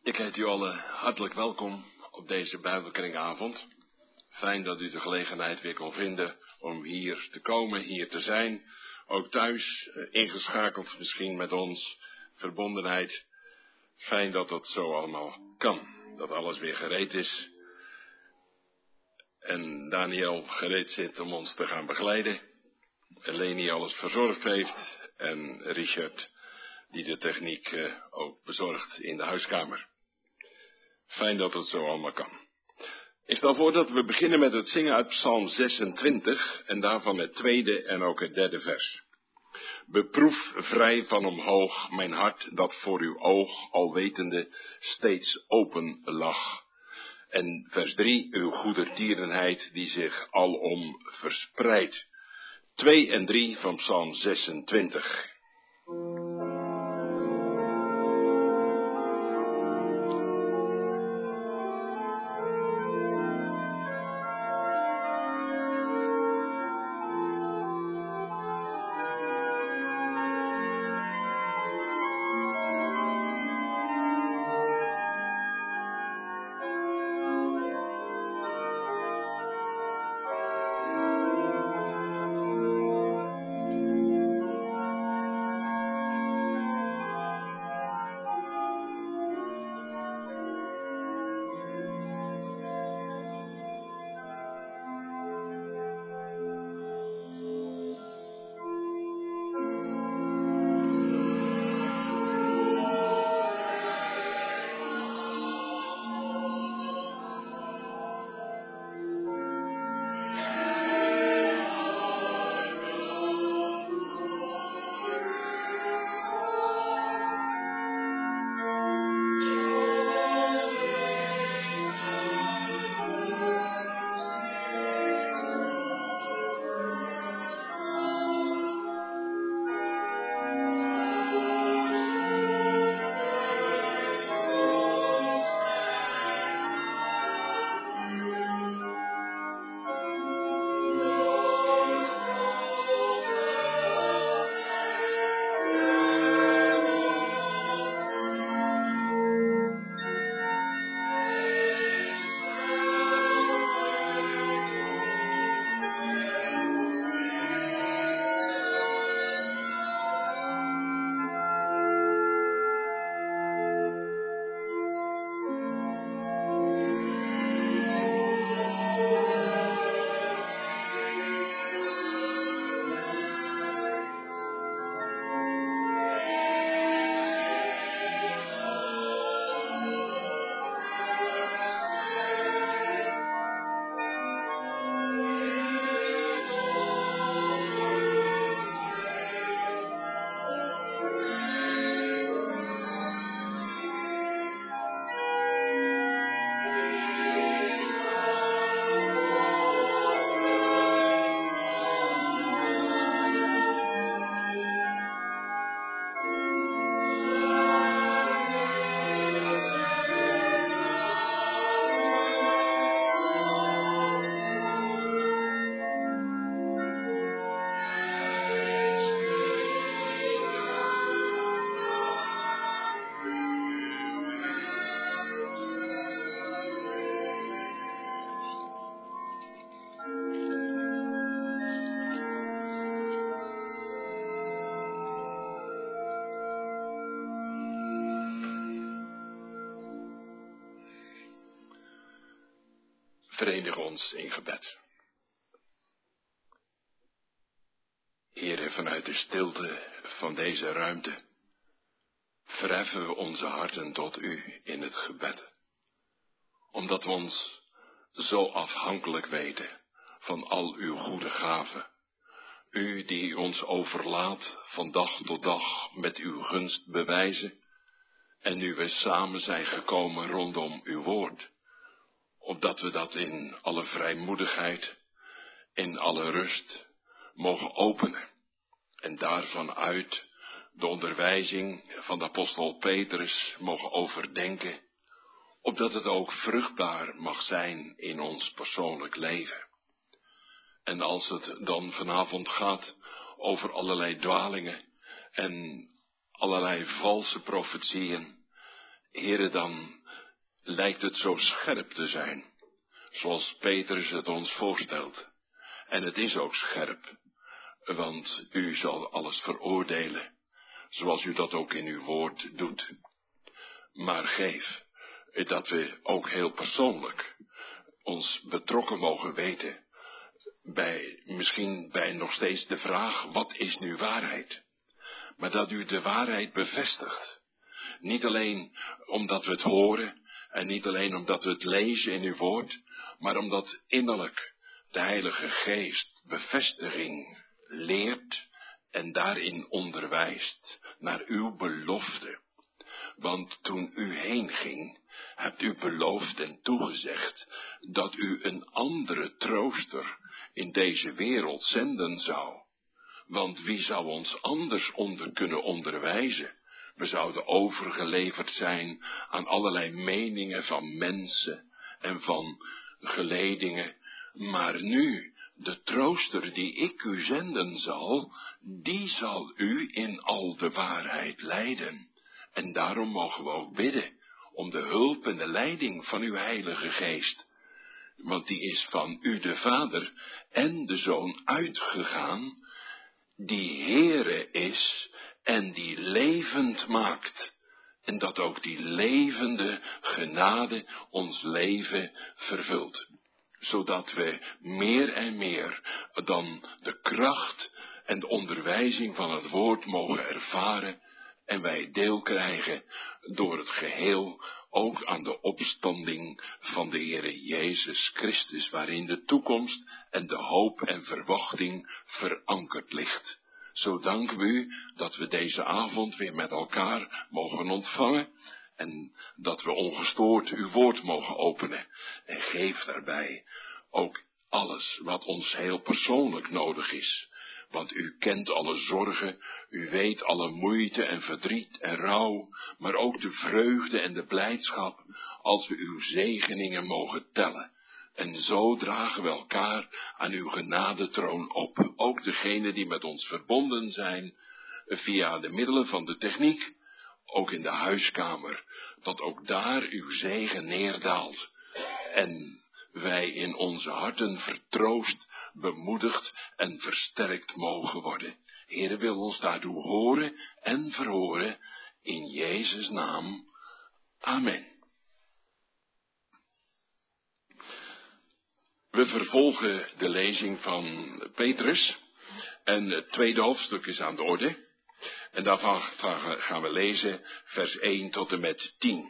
Ik heet u allen hartelijk welkom op deze Bijbelkringavond. Fijn dat u de gelegenheid weer kon vinden om hier te komen, hier te zijn. Ook thuis, ingeschakeld misschien met ons, verbondenheid. Fijn dat dat zo allemaal kan, dat alles weer gereed is. En Daniel gereed zit om ons te gaan begeleiden. En Leni alles verzorgd heeft. En Richard die de techniek ook bezorgt in de huiskamer. Fijn dat het zo allemaal kan. Ik stel voor dat we beginnen met het zingen uit Psalm 26 en daarvan het tweede en ook het derde vers. Beproef vrij van omhoog mijn hart dat voor uw oog alwetende steeds open lag. En vers 3, uw goedertierenheid die zich alom verspreidt. 2 en 3 van Psalm 26. Verenig ons in gebed. Heere, vanuit de stilte van deze ruimte verheffen we onze harten tot u in het gebed. Omdat we ons zo afhankelijk weten van al uw goede gaven. U die ons overlaat van dag tot dag met uw gunst bewijzen. En nu we samen zijn gekomen rondom uw woord. Opdat we dat in alle vrijmoedigheid, in alle rust mogen openen. En daarvan uit de onderwijzing van de apostel Petrus mogen overdenken. Opdat het ook vruchtbaar mag zijn in ons persoonlijk leven. En als het dan vanavond gaat over allerlei dwalingen en allerlei valse profetieën. Heere, dan lijkt het zo scherp te zijn, zoals Petrus het ons voorstelt. En het is ook scherp, want u zal alles veroordelen, zoals u dat ook in uw woord doet. Maar geef dat we ook heel persoonlijk ons betrokken mogen weten misschien bij nog steeds de vraag, wat is nu waarheid? Maar dat u de waarheid bevestigt. Niet alleen omdat we het horen en niet alleen omdat we het lezen in uw woord, maar omdat innerlijk de Heilige Geest bevestiging leert en daarin onderwijst naar uw belofte. Want toen u heen ging, hebt u beloofd en toegezegd dat u een andere trooster in deze wereld zenden zou. Want wie zou ons anders kunnen onderwijzen? We zouden overgeleverd zijn aan allerlei meningen van mensen en van geledingen. Maar nu, de trooster die ik u zenden zal, die zal u in al de waarheid leiden. En daarom mogen we ook bidden om de hulp en de leiding van uw Heilige Geest. Want die is van u de Vader en de Zoon uitgegaan, die Heere is en die levend maakt. En dat ook die levende genade ons leven vervult. Zodat we meer en meer dan de kracht en de onderwijzing van het woord mogen ervaren. En wij deel krijgen door het geheel ook aan de opstanding van de Heere Jezus Christus, waarin de toekomst en de hoop en verwachting verankerd ligt. Zo danken we u dat we deze avond weer met elkaar mogen ontvangen en dat we ongestoord uw woord mogen openen. En geef daarbij ook alles wat ons heel persoonlijk nodig is. Want u kent alle zorgen, u weet alle moeite en verdriet en rouw, maar ook de vreugde en de blijdschap, als we uw zegeningen mogen tellen. En zo dragen we elkaar aan uw genadetroon op, ook degenen die met ons verbonden zijn, via de middelen van de techniek, ook in de huiskamer, dat ook daar uw zegen neerdaalt. En wij in onze harten vertroost, bemoedigd en versterkt mogen worden. Heere, wil ons daartoe horen en verhoren, in Jezus' naam. Amen. We vervolgen de lezing van Petrus en het tweede hoofdstuk is aan de orde. En daarvan gaan we lezen vers 1 tot en met 10.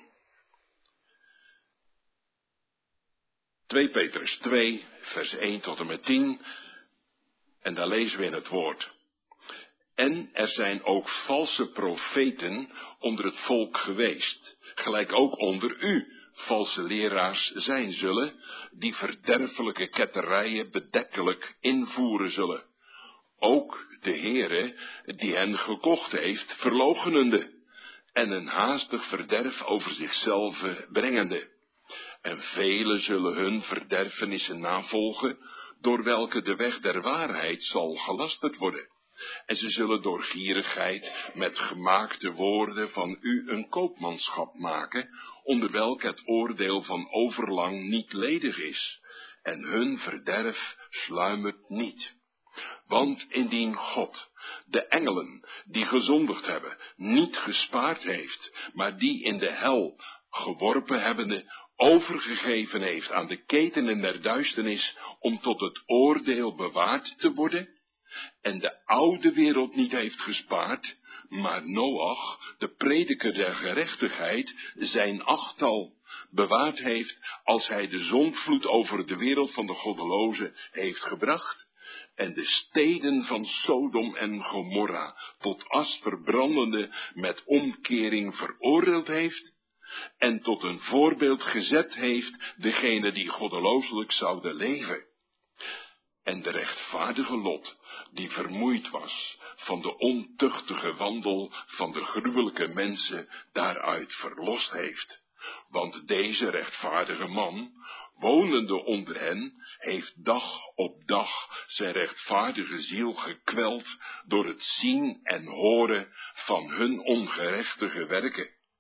2 Petrus 2, vers 1 tot en met 10. En daar lezen we in het woord. En er zijn ook valse profeten onder het volk geweest, gelijk ook onder u valse leraars zijn zullen, die verderfelijke ketterijen bedekkelijk invoeren zullen. Ook de Heere, die hen gekocht heeft, verloochenende, en een haastig verderf over zichzelf brengende. En velen zullen hun verderfenissen navolgen, door welke de weg der waarheid zal gelasterd worden. En ze zullen door gierigheid met gemaakte woorden van u een koopmanschap maken, onder welk het oordeel van overlang niet ledig is. En hun verderf sluimert niet. Want indien God de engelen die gezondigd hebben niet gespaard heeft, maar die in de hel geworpen hebbende overgegeven heeft aan de ketenen der duisternis om tot het oordeel bewaard te worden, en de oude wereld niet heeft gespaard, maar Noach, de prediker der gerechtigheid, zijn achttal bewaard heeft als hij de zondvloed over de wereld van de goddelozen heeft gebracht, en de steden van Sodom en Gomorra tot as verbrandende met omkering veroordeeld heeft, en tot een voorbeeld gezet heeft degene die goddelooselijk zouden leven. En de rechtvaardige Lot, die vermoeid was van de ontuchtige wandel van de gruwelijke mensen, daaruit verlost heeft. Want deze rechtvaardige man, wonende onder hen, heeft dag op dag zijn rechtvaardige ziel gekweld door het zien en horen van hun ongerechtige werken.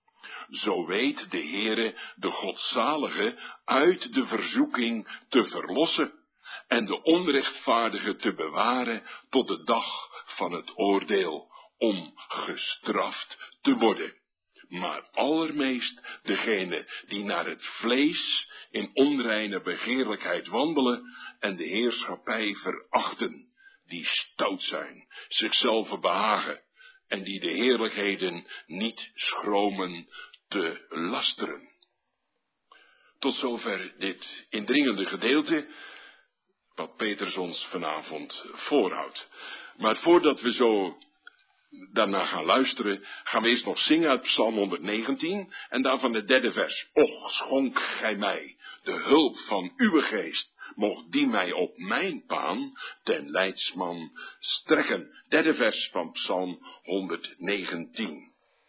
zo weet de Heere de godzalige uit de verzoeking te verlossen en de onrechtvaardige te bewaren tot de dag van het oordeel, om gestraft te worden. Maar allermeest degene die naar het vlees in onreine begeerlijkheid wandelen en de heerschappij verachten, die stout zijn, zichzelf behagen en die de heerlijkheden niet schromen te lasteren. Tot zover dit indringende gedeelte, wat Petrus ons vanavond voorhoudt. Maar voordat we zo daarna gaan luisteren, gaan we eerst nog zingen uit Psalm 119 en daarvan het derde vers. Och, schonk gij mij de hulp van uw geest, mocht die mij op mijn paan ten leidsman strekken. Derde vers van Psalm 119.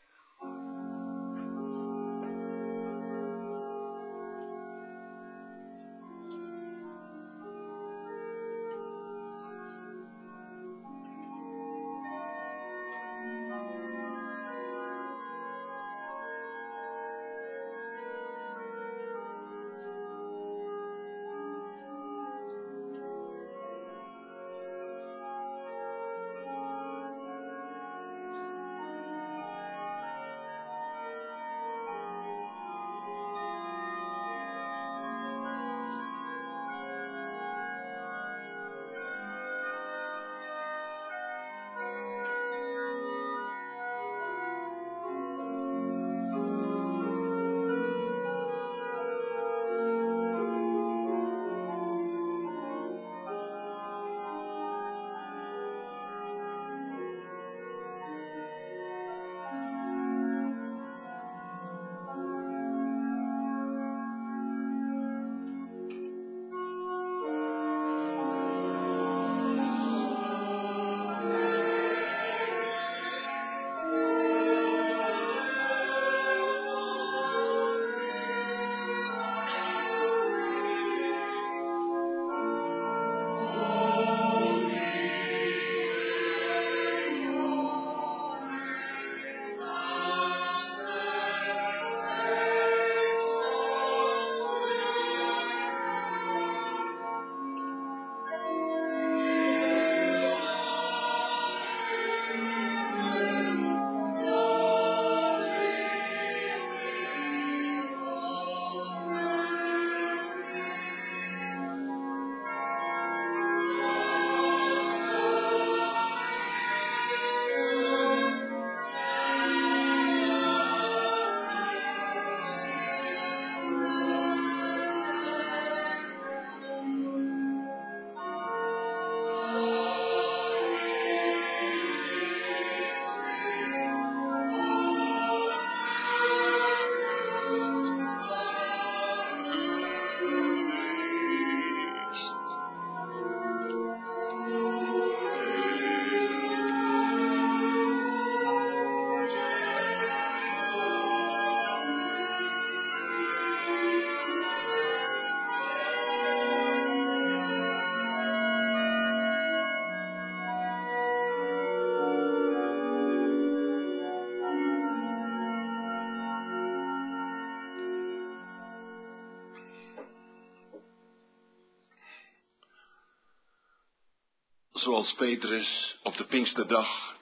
Zoals Petrus op de Pinksterdag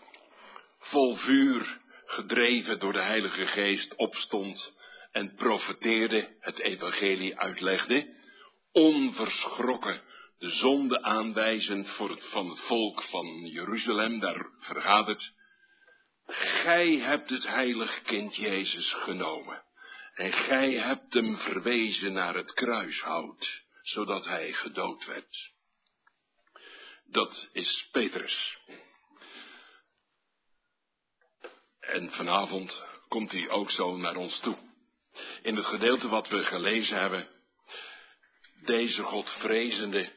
vol vuur, gedreven door de Heilige Geest, opstond en profeteerde, het evangelie uitlegde, onverschrokken de zonde aanwijzend van het volk van Jeruzalem, daar vergaderd. Gij hebt het heilig kind Jezus genomen en gij hebt hem verwezen naar het kruishout, zodat hij gedood werd. Dat is Petrus. En vanavond komt hij ook zo naar ons toe. In het gedeelte wat we gelezen hebben, deze Godvrezende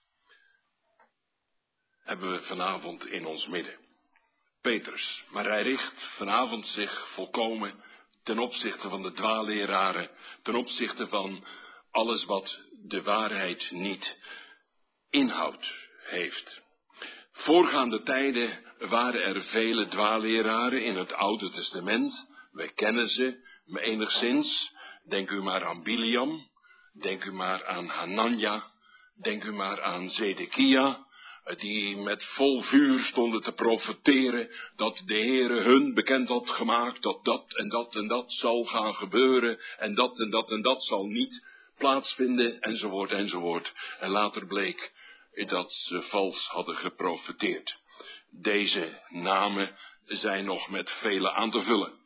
hebben we vanavond in ons midden. Petrus, maar hij richt vanavond zich volkomen ten opzichte van de dwaalleraren, ten opzichte van alles wat de waarheid niet inhoudt heeft. Voorgaande tijden waren er vele dwaalleraren in het Oude Testament, Wij kennen ze enigszins. Denk u maar aan Biliam. Denk u maar aan Hanania. Denk u maar aan Zedekia. Die met vol vuur stonden te profeteren dat de Heere hun bekend had gemaakt dat dat en dat en dat zal gaan gebeuren en dat en dat en dat zal niet plaatsvinden enzovoort enzovoort. En later bleek dat ze vals hadden geprofeteerd. Deze namen zijn nog met vele aan te vullen.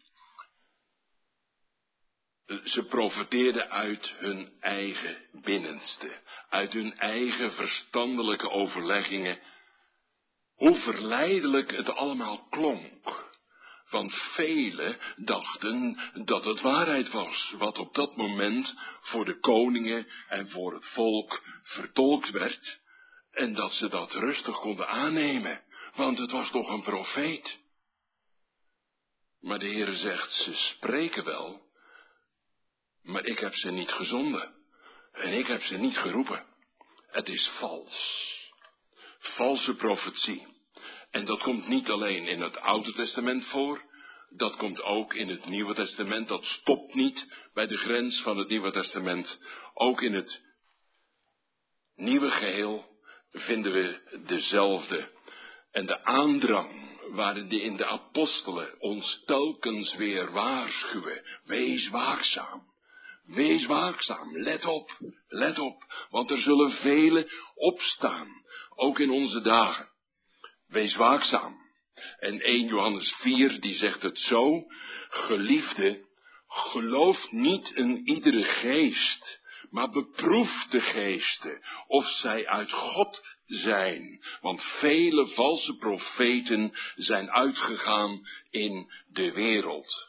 Ze profeteerden uit hun eigen binnenste, uit hun eigen verstandelijke overleggingen, hoe verleidelijk het allemaal klonk. Want velen dachten dat het waarheid was, wat op dat moment voor de koningen en voor het volk vertolkt werd, en dat ze dat rustig konden aannemen, want het was toch een profeet. Maar de Heere zegt, ze spreken wel, maar ik heb ze niet gezonden. En ik heb ze niet geroepen. Het is vals. Valse profetie. En dat komt niet alleen in het Oude Testament voor. Dat komt ook in het Nieuwe Testament. Dat stopt niet bij de grens van het Nieuwe Testament. Ook in het nieuwe geheel vinden we dezelfde. En de aandrang waarin in de apostelen ons telkens weer waarschuwen. Wees waakzaam. Wees waakzaam, let op, want er zullen velen opstaan, ook in onze dagen. Wees waakzaam. En 1 Johannes 4, die zegt het zo, geliefde, geloof niet in iedere geest, maar beproef de geesten, of zij uit God zijn, want vele valse profeten zijn uitgegaan in de wereld.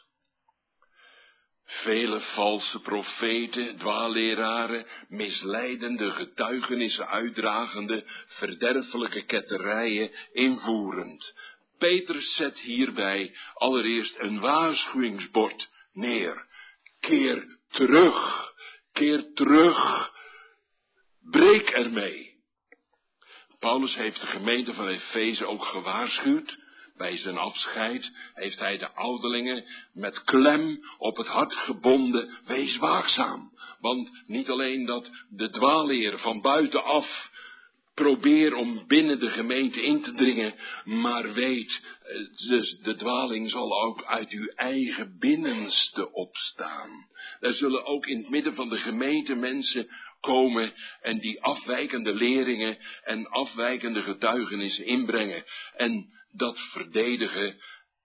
Vele valse profeten, dwaalleraren, misleidende getuigenissen uitdragende, verderfelijke ketterijen invoerend. Petrus zet hierbij allereerst een waarschuwingsbord neer. Keer terug, breek ermee. Paulus heeft de gemeente van Efeze ook gewaarschuwd. Bij zijn afscheid heeft hij de ouderlingen met klem op het hart gebonden. Wees waakzaam. Want niet alleen dat de dwaalleer van buitenaf probeert om binnen de gemeente in te dringen. Maar weet, dus de dwaling zal ook uit uw eigen binnenste opstaan. Er zullen ook in het midden van de gemeente mensen komen en die afwijkende leringen en afwijkende getuigenissen inbrengen. En dat verdedigen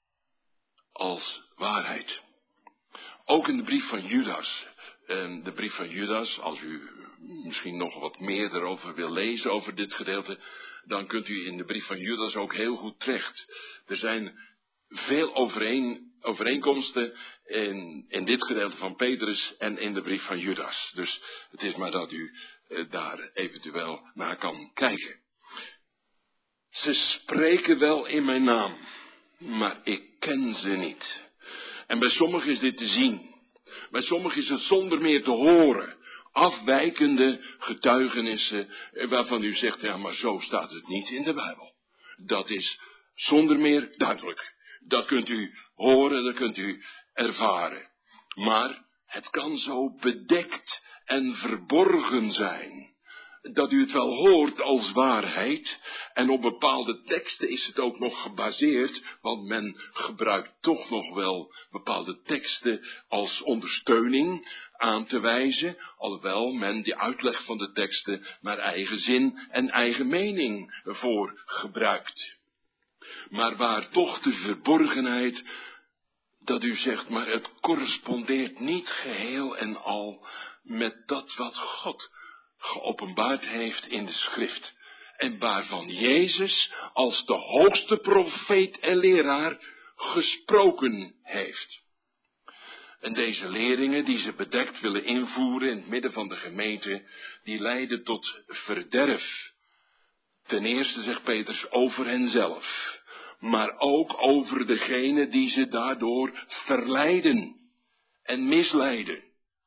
als waarheid. Ook in de brief van Judas. De brief van Judas, als u misschien nog wat meer erover wil lezen over dit gedeelte, dan kunt u in de brief van Judas ook heel goed terecht. Er zijn veel overeenkomsten in dit gedeelte van Petrus en in de brief van Judas. Dus het is maar dat u daar eventueel naar kan kijken. Ze spreken wel in mijn naam, maar ik ken ze niet. En bij sommigen is dit te zien. Bij sommigen is het zonder meer te horen. Afwijkende getuigenissen waarvan u zegt, ja, maar zo staat het niet in de Bijbel. Dat is zonder meer duidelijk. Dat kunt u horen, dat kunt u ervaren. Maar het kan zo bedekt en verborgen zijn, dat u het wel hoort als waarheid, en op bepaalde teksten is het ook nog gebaseerd, want men gebruikt toch nog wel bepaalde teksten als ondersteuning aan te wijzen, alhoewel men die uitleg van de teksten naar eigen zin en eigen mening voor gebruikt. Maar waar toch de verborgenheid, dat u zegt, maar het correspondeert niet geheel en al met dat wat God geopenbaard heeft in de schrift. En waarvan Jezus als de hoogste profeet en leraar gesproken heeft. En deze leringen die ze bedekt willen invoeren in het midden van de gemeente, die leiden tot verderf. Ten eerste, zegt Petrus, over henzelf, maar ook over degene die ze daardoor verleiden en misleiden.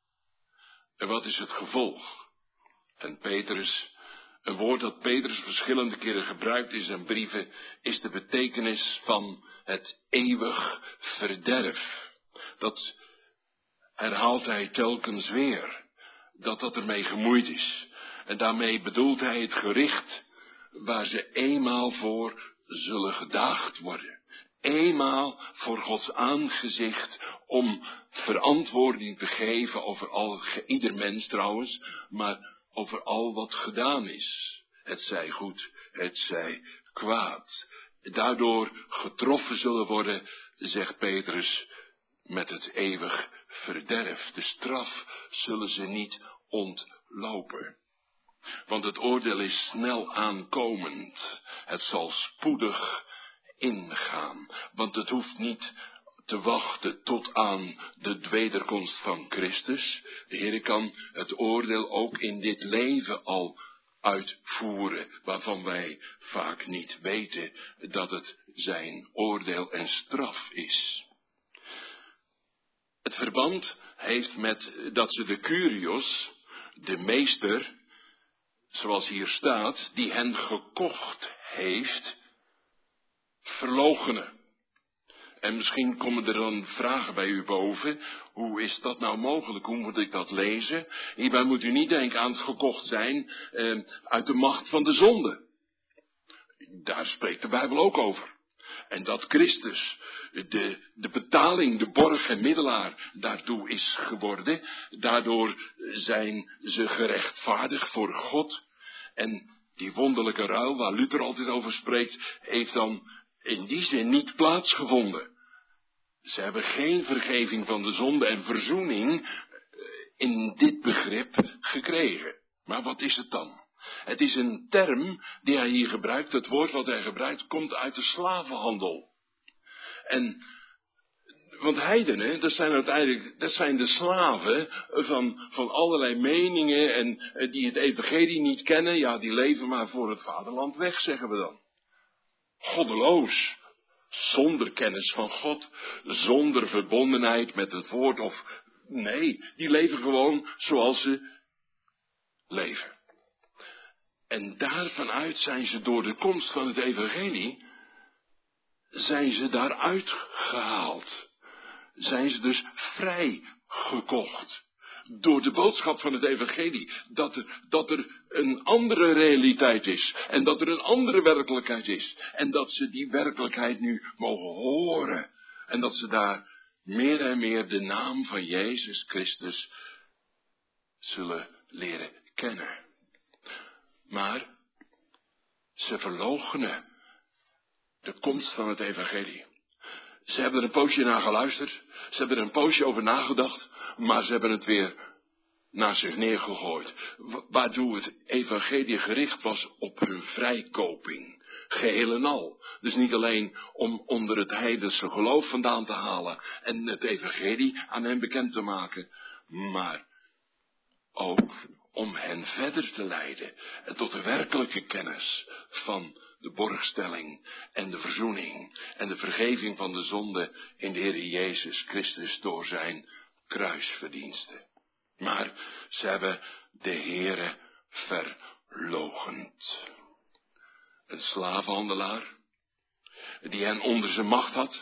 En wat is het gevolg? En Petrus, een woord dat Petrus verschillende keren gebruikt in zijn brieven, is de betekenis van het eeuwig verderf. dat herhaalt hij telkens weer, dat ermee gemoeid is. En daarmee bedoelt hij het gericht waar ze eenmaal voor zullen gedaagd worden. Eenmaal voor Gods aangezicht om verantwoording te geven over ieder mens trouwens, maar over al wat gedaan is. Het zij goed, het zij kwaad. Daardoor getroffen zullen worden, zegt Petrus, met het eeuwig verderf. De straf zullen ze niet ontlopen. Want het oordeel is snel aankomend. Het zal spoedig ingaan. Want het hoeft niet te wachten tot aan de wederkomst van Christus. De Heer kan het oordeel ook in dit leven al uitvoeren, waarvan wij vaak niet weten dat het zijn oordeel en straf is. Het verband heeft met dat ze de Kyrios, de meester, zoals hier staat, die hen gekocht heeft, verloochenen. En misschien komen er dan vragen bij u boven. Hoe is dat nou mogelijk? Hoe moet ik dat lezen? Hierbij moet u niet denken aan het gekocht zijn uit de macht van de zonde. Daar spreekt de Bijbel ook over. En dat Christus de betaling, de borg en middelaar daartoe is geworden. Daardoor zijn ze gerechtvaardigd voor God. En die wonderlijke ruil waar Luther altijd over spreekt, heeft dan in die zin niet plaatsgevonden. Ze hebben geen vergeving van de zonde en verzoening in dit begrip gekregen. Maar wat is het dan? Het is een term die hij hier gebruikt. Het woord wat hij gebruikt komt uit de slavenhandel. Want heidenen, dat zijn de slaven van allerlei meningen en die het evangelie niet kennen. Ja, die leven maar voor het vaderland weg, zeggen we dan. Goddeloos, zonder kennis van God, zonder verbondenheid met het woord nee, die leven gewoon zoals ze leven. En daarvanuit zijn ze door de komst van het evangelie, zijn ze daaruit gehaald. Zijn ze dus vrijgekocht. Door de boodschap van het evangelie. Dat er een andere realiteit is. En dat er een andere werkelijkheid is. En dat ze die werkelijkheid nu mogen horen. En dat ze daar meer en meer de naam van Jezus Christus zullen leren kennen. Maar ze verloochenen de komst van het evangelie. Ze hebben er een poosje naar geluisterd. Ze hebben er een poosje over nagedacht. Maar ze hebben het weer naar zich neergegooid. Waardoor het evangelie gericht was op hun vrijkoping. Geheel en al. Dus niet alleen om onder het heidense geloof vandaan te halen. En het evangelie aan hen bekend te maken. Maar ook om hen verder te leiden. En tot de werkelijke kennis van de borgstelling en de verzoening en de vergeving van de zonde in de Heer Jezus Christus door zijn kruisverdiensten. Maar ze hebben de Heere verloochend. Een slavenhandelaar die hen onder zijn macht had,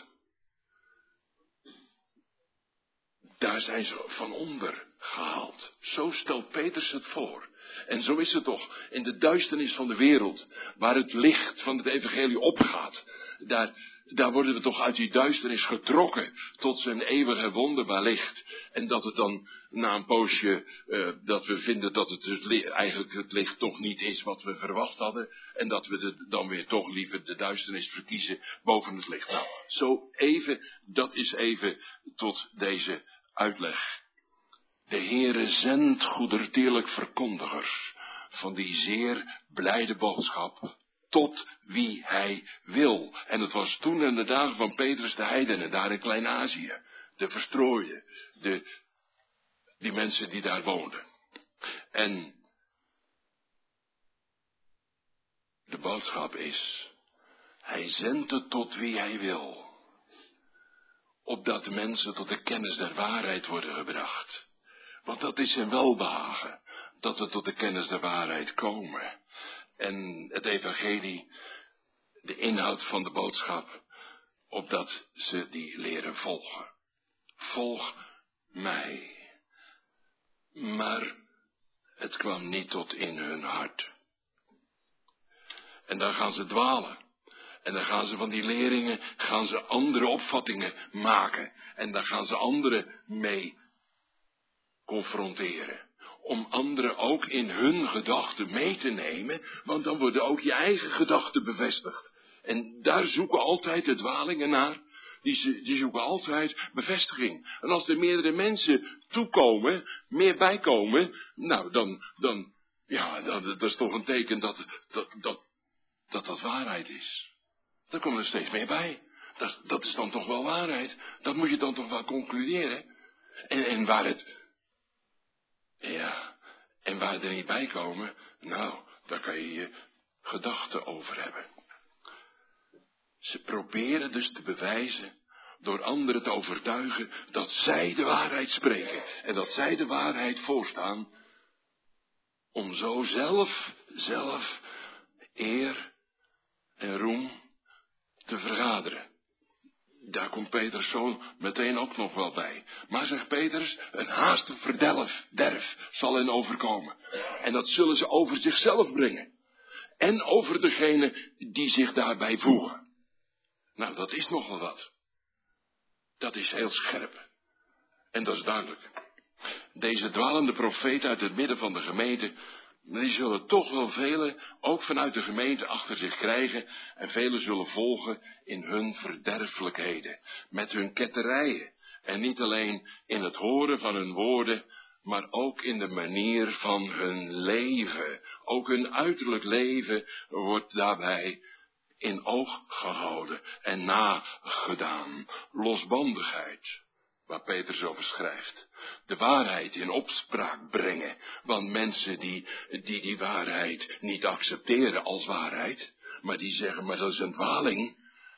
daar zijn ze van onder gehaald. Zo stelt Petrus het voor. En zo is het toch in de duisternis van de wereld, waar het licht van het evangelie opgaat. Daar worden we toch uit die duisternis getrokken tot zijn eeuwige wonderbaar licht. En dat het dan na een poosje, dat we vinden dat het eigenlijk het licht toch niet is wat we verwacht hadden. En dat we dan weer toch liever de duisternis verkiezen boven het licht. Nou, dat is even tot deze uitleg. De Heere zendt goedertierlijk verkondigers van die zeer blijde boodschap tot wie hij wil. En het was toen in de dagen van Petrus de heidenen, daar in Klein-Azië, de verstrooien, die mensen die daar woonden. En de boodschap is, hij zendt het tot wie hij wil, opdat de mensen tot de kennis der waarheid worden gebracht. Want dat is zijn welbehagen, dat we tot de kennis der waarheid komen. En het evangelie, de inhoud van de boodschap, opdat ze die leren volgen. volg mij. Maar het kwam niet tot in hun hart. En dan gaan ze dwalen. En dan gaan ze van die leerlingen, gaan ze andere opvattingen maken. En dan gaan ze anderen mee confronteren. Om anderen ook in hun gedachten mee te nemen, want dan worden ook je eigen gedachten bevestigd. En daar zoeken altijd de dwalingen naar. Die zoeken altijd bevestiging. En als er meerdere mensen toekomen, meer bijkomen, nou dan dat is toch een teken dat waarheid is. Dan komt er steeds meer bij. Dat is dan toch wel waarheid. Dat moet je dan toch wel concluderen. En waar er niet bij komen, nou, daar kan je je gedachten over hebben. Ze proberen dus te bewijzen, door anderen te overtuigen, dat zij de waarheid spreken. En dat zij de waarheid voorstaan. Om zo zelf eer en roem te vergaderen. Daar komt Petrus zo meteen ook nog wel bij. Maar zegt Petrus, een haastig verderf zal hen overkomen. En dat zullen ze over zichzelf brengen. En over degene die zich daarbij voegen. Nou, dat is nogal wat. Dat is heel scherp. En dat is duidelijk. Deze dwalende profeet uit het midden van de gemeente, die zullen toch wel velen, ook vanuit de gemeente, achter zich krijgen. En velen zullen volgen in hun verderfelijkheden. Met hun ketterijen. En niet alleen in het horen van hun woorden, maar ook in de manier van hun leven. Ook hun uiterlijk leven wordt daarbij in oog gehouden en nagedaan. Losbandigheid, waar Petrus over schrijft. De waarheid in opspraak brengen. Want mensen die waarheid niet accepteren als waarheid, maar die zeggen, maar dat is een dwaling.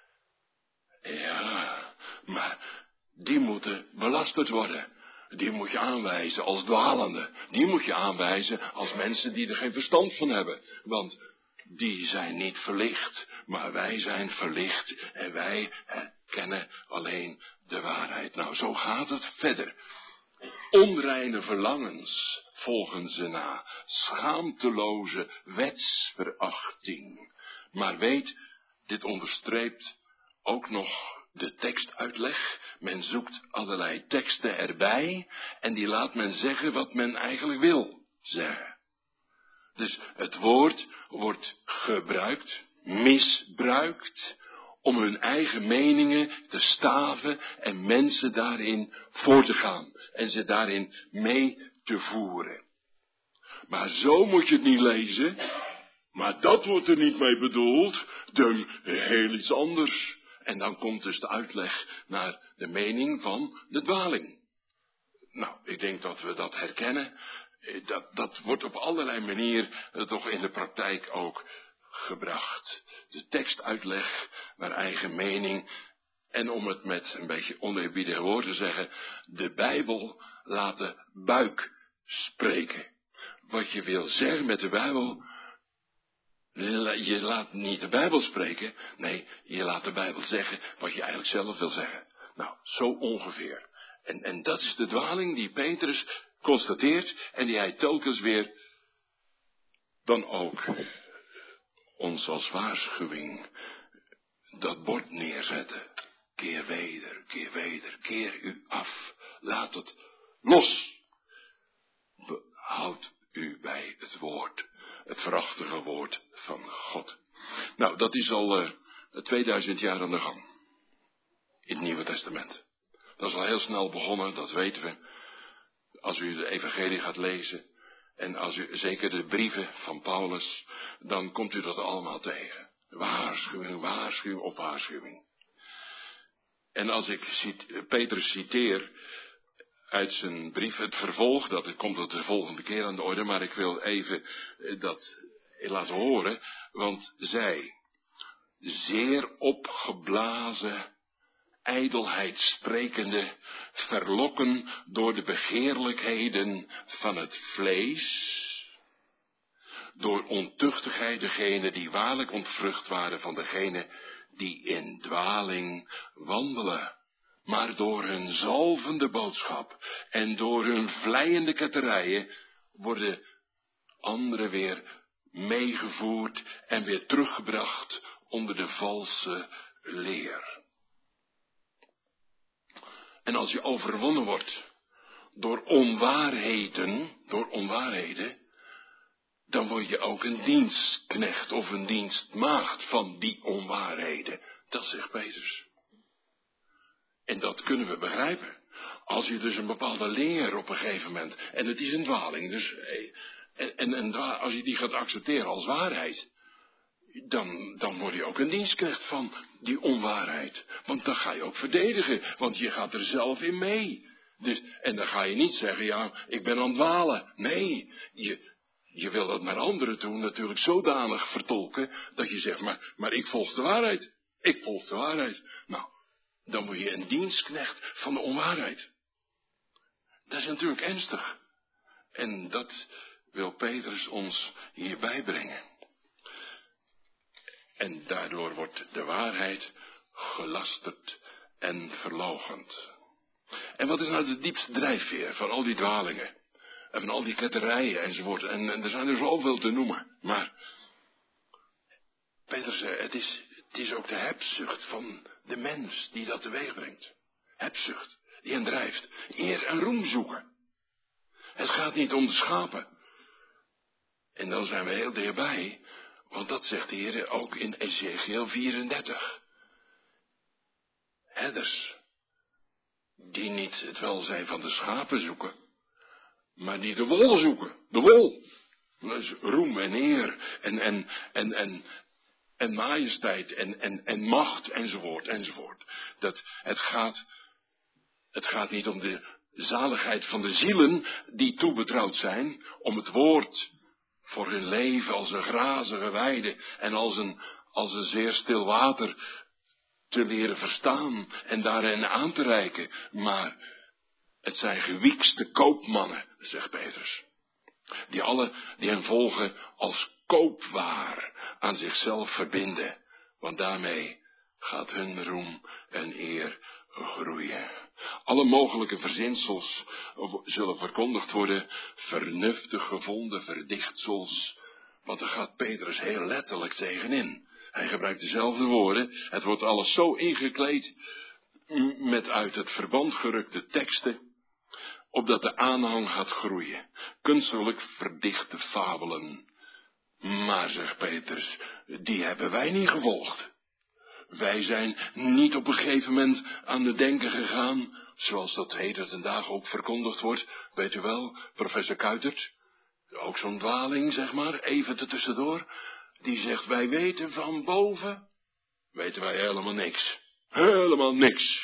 Ja, maar die moeten belasterd worden. Die moet je aanwijzen als dwalende. Die moet je aanwijzen als mensen die er geen verstand van hebben. Want die zijn niet verlicht, maar wij zijn verlicht en wij kennen alleen de waarheid. Nou, zo gaat het verder. Onreine verlangens volgen ze na, schaamteloze wetsverachting. Maar weet, dit onderstreept ook nog de tekstuitleg. Men zoekt allerlei teksten erbij en die laat men zeggen wat men eigenlijk wil zeggen. Dus het woord wordt gebruikt, misbruikt, om hun eigen meningen te staven en mensen daarin voor te gaan en ze daarin mee te voeren. Maar zo moet je het niet lezen, maar dat wordt er niet mee bedoeld, dan heel iets anders. En dan komt dus de uitleg naar de mening van de dwaling. Nou, ik denk dat we dat herkennen. Dat wordt op allerlei manieren toch in de praktijk ook gebracht. De tekstuitleg, naar eigen mening. En om het met een beetje oneerbiedig woord te zeggen, de Bijbel laten buik spreken. Wat je wil zeggen met de Bijbel, je laat niet de Bijbel spreken, nee, je laat de Bijbel zeggen wat je eigenlijk zelf wil zeggen. Nou, zo ongeveer. En dat is de dwaling die Petrus constateert en die hij telkens weer dan ook ons als waarschuwing dat bord neerzetten. Keer weder, keer u af. Laat het los. Houd u bij het woord, het prachtige woord van God. Nou, dat is al 2000 jaar aan de gang. In het Nieuwe Testament. Dat is al heel snel begonnen, dat weten we. Als u de evangelie gaat lezen, en als u zeker de brieven van Paulus, dan komt u dat allemaal tegen. Waarschuwing, waarschuwing op waarschuwing. En als ik Petrus citeer uit zijn brief, het vervolg, dat komt het de volgende keer aan de orde, maar ik wil even dat laten horen, want zij, zeer opgeblazen, ijdelheid sprekende, verlokken door de begeerlijkheden van het vlees, door ontuchtigheid degene die waarlijk ontvrucht waren van degene die in dwaling wandelen. Maar door hun zalvende boodschap en door hun vleiende ketterijen worden anderen weer meegevoerd en weer teruggebracht onder de valse leer. En als je overwonnen wordt door onwaarheden, dan word je ook een dienstknecht of een dienstmaagd van die onwaarheden. Dat zegt Petrus. En dat kunnen we begrijpen. Als je dus een bepaalde leer op een gegeven moment, en het is een dwaling, dus, als je die gaat accepteren als waarheid, dan word je ook een dienstknecht van die onwaarheid. Want dan ga je ook verdedigen, want je gaat er zelf in mee. Dus, en dan ga je niet zeggen, ja, ik ben aan het dwalen. Nee, je wil dat naar anderen toe natuurlijk zodanig vertolken, dat je zegt, maar ik volg de waarheid. Ik volg de waarheid. Nou, dan word je een dienstknecht van de onwaarheid. Dat is natuurlijk ernstig. En dat wil Petrus ons hierbij brengen. En daardoor wordt de waarheid gelasterd en verloochend. En wat is nou de diepste drijfveer van al die dwalingen? En van al die ketterijen enzovoort. En er zijn er zoveel te noemen. Maar Petrus zei, het is ook de hebzucht van de mens die dat teweeg brengt. Hebzucht, die hem drijft. Eer en roem zoeken. Het gaat niet om de schapen. En dan zijn we heel dichtbij. Want dat zegt de Heer ook in Ezekiel 34. Herders, die niet het welzijn van de schapen zoeken, maar die de wol zoeken. De wol. Dus roem en eer en majesteit en macht enzovoort. Het gaat niet om de zaligheid van de zielen die toebetrouwd zijn, om het woord voor hun leven als een grazige weide en als een zeer stil water te leren verstaan en daarin aan te reiken. Maar het zijn gewiekste koopmannen, zegt Petrus. Die hen volgen als koopwaar aan zichzelf verbinden. Want daarmee gaat hun roem en eer groeien. Alle mogelijke verzinsels zullen verkondigd worden, vernuftig gevonden verdichtsels. Want daar gaat Petrus heel letterlijk tegenin. Hij gebruikt dezelfde woorden. Het wordt alles zo ingekleed met uit het verband gerukte teksten, opdat de aanhang gaat groeien. Kunstelijk verdichte fabelen. Maar, zegt Petrus, die hebben wij niet gevolgd. Wij zijn niet op een gegeven moment aan het denken gegaan, zoals dat heden ten dagen ook verkondigd wordt. Weet u wel, professor Kuitert, ook zo'n dwaling, zeg maar, even tussendoor. Die zegt, wij weten van boven, weten wij helemaal niks. Helemaal niks.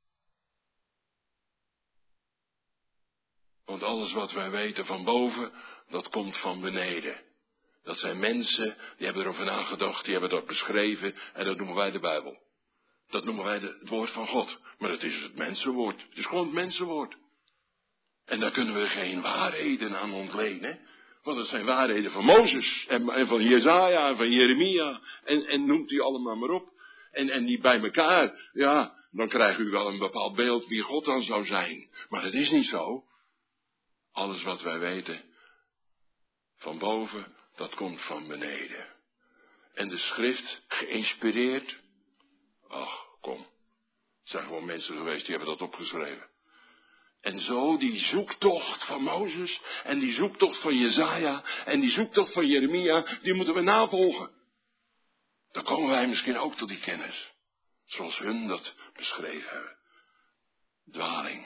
Want alles wat wij weten van boven, dat komt van beneden. Dat zijn mensen, die hebben erover nagedacht, die hebben dat beschreven en dat noemen wij de Bijbel. Dat noemen wij het woord van God. Maar het is het mensenwoord. Het is gewoon het mensenwoord. En daar kunnen we geen waarheden aan ontlenen. Want het zijn waarheden van Mozes en van Jesaja en van Jeremia. En noemt u allemaal maar op. En die bij elkaar, ja, dan krijgt u wel een bepaald beeld wie God dan zou zijn. Maar het is niet zo. Alles wat wij weten van boven, dat komt van beneden. En de schrift, geïnspireerd, ach, kom. Het zijn gewoon mensen geweest die hebben dat opgeschreven. En zo die zoektocht van Mozes en die zoektocht van Jesaja en die zoektocht van Jeremia, die moeten we navolgen. Dan komen wij misschien ook tot die kennis. Zoals hun dat beschreven hebben. Dwaling.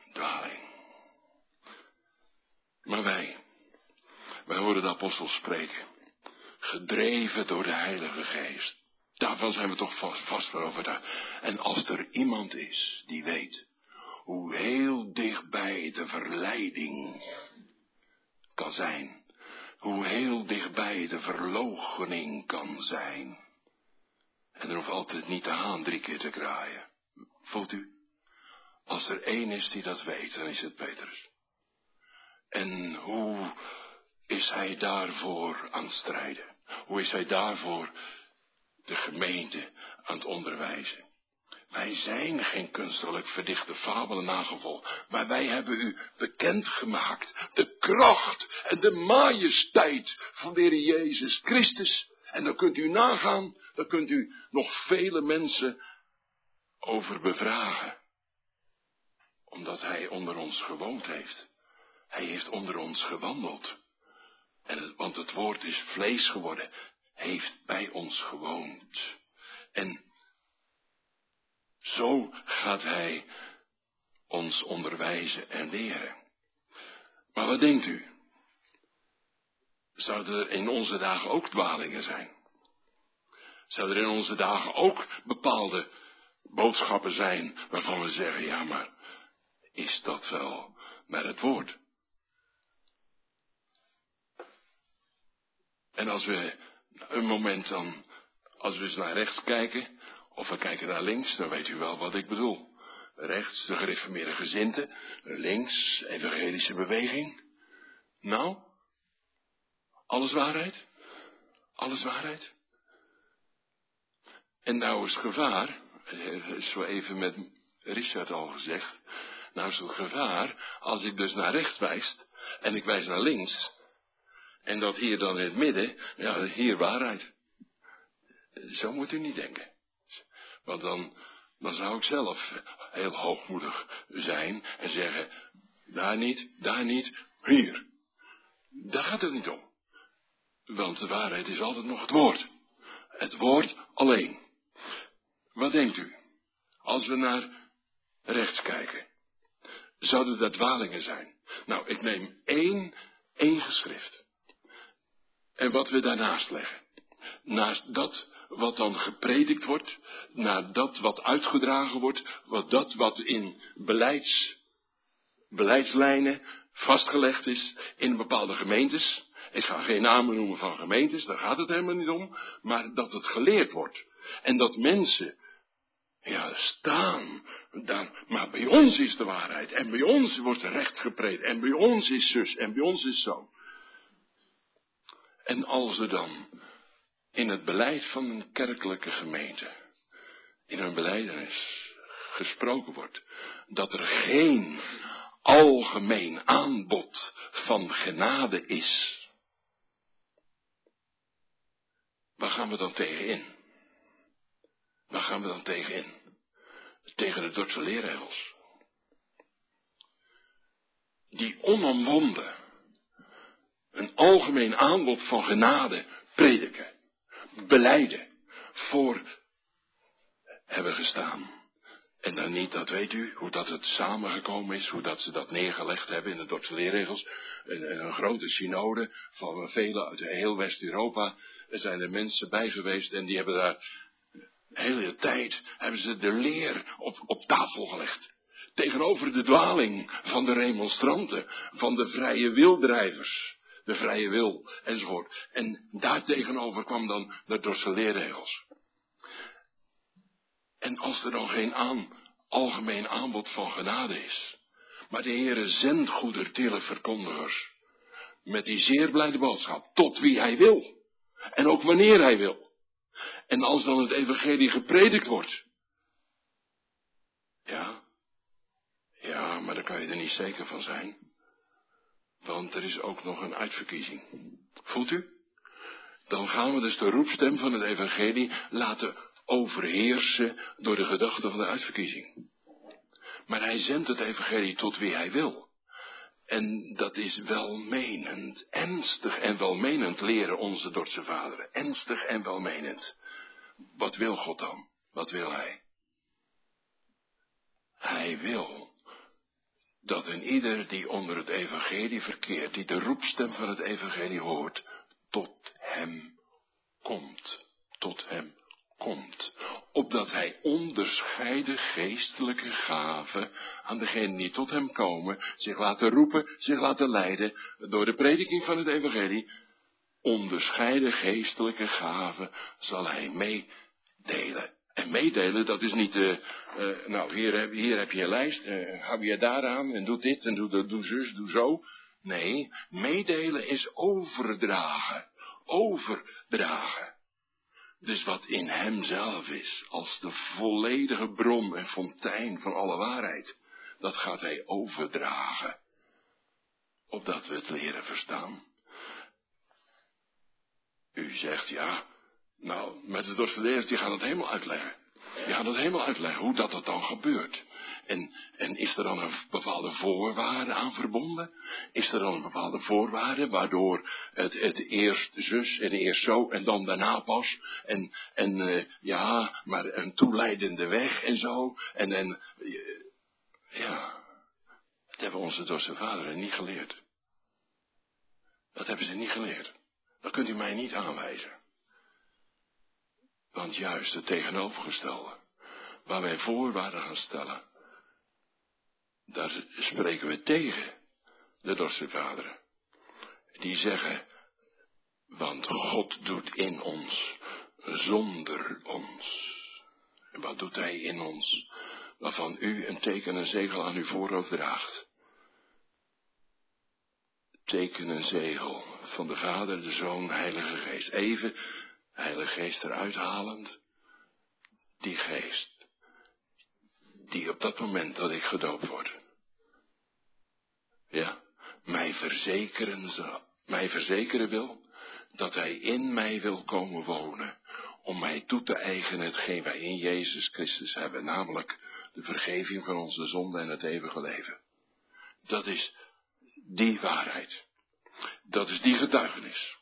Maar wij horen de apostels spreken. Gedreven door de Heilige Geest. Daarvan zijn we toch vast van overtuigd. En als er iemand is die weet hoe heel dichtbij de verleiding kan zijn. Hoe heel dichtbij de verloochening kan zijn. En er hoeft altijd niet de haan 3 keer te kraaien. Voelt u? Als er één is die dat weet, dan is het Petrus. En hoe is hij daarvoor aan het strijden? Hoe is hij daarvoor de gemeente aan het onderwijzen? Wij zijn geen kunstelijk verdichte fabelen nagevolgd, maar wij hebben u bekendgemaakt de kracht en de majesteit van de Heer Jezus Christus. En dan kunt u nagaan, dan kunt u nog vele mensen over bevragen. Omdat hij onder ons gewoond heeft. Hij heeft onder ons gewandeld. Want het woord is vlees geworden, heeft bij ons gewoond. En zo gaat hij ons onderwijzen en leren. Maar wat denkt u? Zouden er in onze dagen ook dwalingen zijn? Zouden er in onze dagen ook bepaalde boodschappen zijn waarvan we zeggen, ja, maar is dat wel naar het woord? En als we een moment dan, als we eens naar rechts kijken, of we kijken naar links, dan weet u wel wat ik bedoel. Rechts de gereformeerde gezindte, links evangelische beweging. Nou, alles waarheid? Alles waarheid? En nou is het gevaar, zo even met Richard al gezegd, nou is het gevaar, als ik dus naar rechts wijs, en ik wijs naar links, en dat hier dan in het midden, ja, hier waarheid. Zo moet u niet denken. Want dan zou ik zelf heel hoogmoedig zijn en zeggen, daar niet, hier. Daar gaat het niet om. Want de waarheid is altijd nog het woord. Het woord alleen. Wat denkt u? Als we naar rechts kijken, zouden dat dwalingen zijn? Nou, ik neem één geschrift. En wat we daarnaast leggen. Naast dat wat dan gepredikt wordt, naar dat wat uitgedragen wordt, wat in beleidslijnen vastgelegd is in bepaalde gemeentes. Ik ga geen namen noemen van gemeentes, daar gaat het helemaal niet om, maar dat het geleerd wordt. En dat mensen, ja, staan, maar bij ons is de waarheid, en bij ons wordt er recht gepredikt, en bij ons is zus, en bij ons is zo. En als er dan in het beleid van een kerkelijke gemeente, in een belijdenis gesproken wordt, dat er geen algemeen aanbod van genade is, waar gaan we dan tegen in? Waar gaan we dan tegen in? Tegen de Dordtse leerregels. Die onomwonden een algemeen aanbod van genade prediken, belijden, voor hebben gestaan. En dan niet, dat weet u, hoe dat het samengekomen is, hoe dat ze dat neergelegd hebben in de Dordtse leerregels. Een grote synode van velen uit heel West-Europa. Er zijn er mensen bij geweest en die hebben daar de hele tijd, hebben ze de leer op tafel gelegd. Tegenover de dwaling van de remonstranten, van de vrije wildrijvers, de vrije wil enzovoort. En daartegenover kwam dan de Dordtse leerregels. En als er dan geen algemeen aanbod van genade is, maar de Heere zendt goedertille verkondigers met die zeer blijde boodschap, tot wie hij wil, en ook wanneer hij wil. En als dan het evangelie gepredikt wordt, ja, maar daar kan je er niet zeker van zijn, want er is ook nog een uitverkiezing. Voelt u? Dan gaan we dus de roepstem van het evangelie laten overheersen door de gedachte van de uitverkiezing. Maar hij zendt het evangelie tot wie hij wil. En dat is welmenend, ernstig en welmenend leren onze Dordtse vaderen. Ernstig en welmenend. Wat wil God dan? Wat wil hij? Hij wil dat een ieder die onder het evangelie verkeert, die de roepstem van het evangelie hoort, tot hem komt. Tot hem komt. Opdat hij onderscheiden geestelijke gaven aan degenen die tot hem komen, zich laten roepen, zich laten leiden door de prediking van het evangelie. Onderscheiden geestelijke gaven zal hij meedelen. En meedelen, dat is niet, hier heb je een lijst, hou je daaraan en doe dit en doe zus, doe zo. Nee, meedelen is overdragen. Overdragen. Dus wat in hem zelf is, als de volledige bron en fontein van alle waarheid, dat gaat hij overdragen, opdat we het leren verstaan. U zegt, ja, nou, met de Dostoevsky, die gaat het helemaal uitleggen. Die gaat het helemaal uitleggen, hoe dat dan gebeurt. En is er dan een bepaalde voorwaarde aan verbonden? Is er dan een bepaalde voorwaarde, waardoor het eerst zus en eerst zo en dan daarna pas? Ja, maar een toeleidende weg en zo. Ja, dat hebben onze Dorse vaderen niet geleerd. Dat hebben ze niet geleerd. Dat kunt u mij niet aanwijzen. Want juist het tegenovergestelde, waar wij voorwaarden gaan stellen, daar spreken we tegen de Dorse vaderen. Die zeggen, want God doet in ons zonder ons. En wat doet hij in ons? Waarvan u een teken en zegel aan uw voorhoofd draagt. Teken en zegel van de Vader, de Zoon, Heilige Geest. Even Heilige Geest eruit halend. Die geest, die op dat moment dat ik gedoopt word, ja, mij verzekeren wil, dat hij in mij wil komen wonen, om mij toe te eigenen hetgeen wij in Jezus Christus hebben, namelijk de vergeving van onze zonden en het eeuwige leven. Dat is die waarheid. Dat is die getuigenis.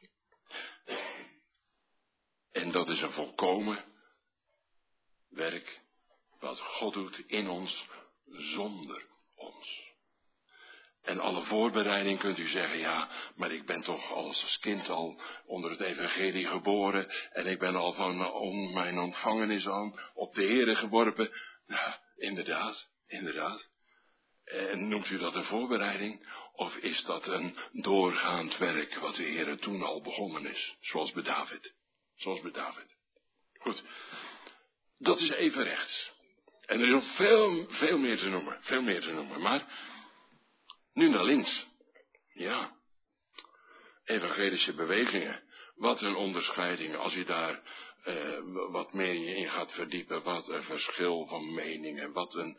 En dat is een volkomen werk wat God doet in ons, zonder ons. En alle voorbereiding kunt u zeggen, ja, maar ik ben toch als kind al onder het evangelie geboren en ik ben al van mijn ontvangenis aan op de Here geworpen. Nou, inderdaad. En noemt u dat een voorbereiding? Of is dat een doorgaand werk wat de Here toen al begonnen is? Zoals bij David. Goed. Dat is even rechts. En er is nog veel meer te noemen. Maar, nu naar links. Ja. Evangelische bewegingen. Wat een onderscheiding. Als u daar wat meer in gaat verdiepen. Wat een verschil van meningen. Wat een...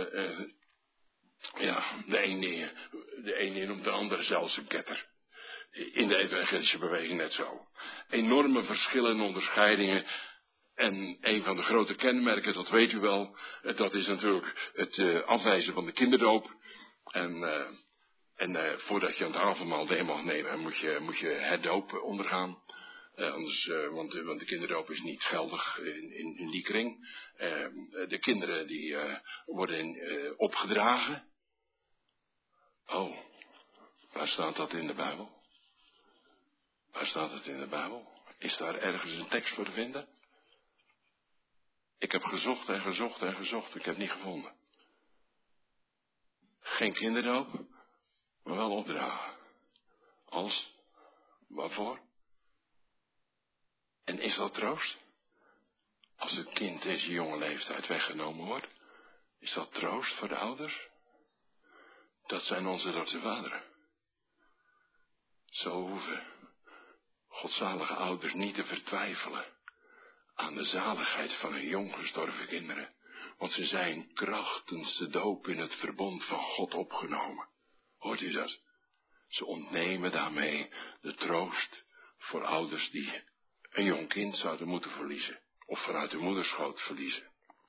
ja, de ene noemt de andere zelfs een ketter. In de evangelische beweging net zo. Enorme verschillen en onderscheidingen. En een van de grote kenmerken, dat weet u wel, dat is natuurlijk het afwijzen van de kinderdoop. En voordat je aan het avondmaal deel mag nemen, moet je herdoop ondergaan. Want de kinderdoop is niet geldig in die kring. De kinderen die worden opgedragen. Oh, waar staat dat in de Bijbel? Is daar ergens een tekst voor te vinden? Ik heb gezocht, ik heb niet gevonden. Geen kinderdoop, maar wel opdragen. Als? Waarvoor? En is dat troost? Als het kind in zijn jonge leeftijd weggenomen wordt, is dat troost voor de ouders? Dat zijn onze Dorse vaderen. Zo hoeven godzalige ouders niet te vertwijfelen aan de zaligheid van hun jong gestorven kinderen. Want ze zijn krachtens de doop in het verbond van God opgenomen. Hoort u dat? Ze ontnemen daarmee de troost voor ouders die een jong kind zouden moeten verliezen. Of vanuit de moederschoot verliezen.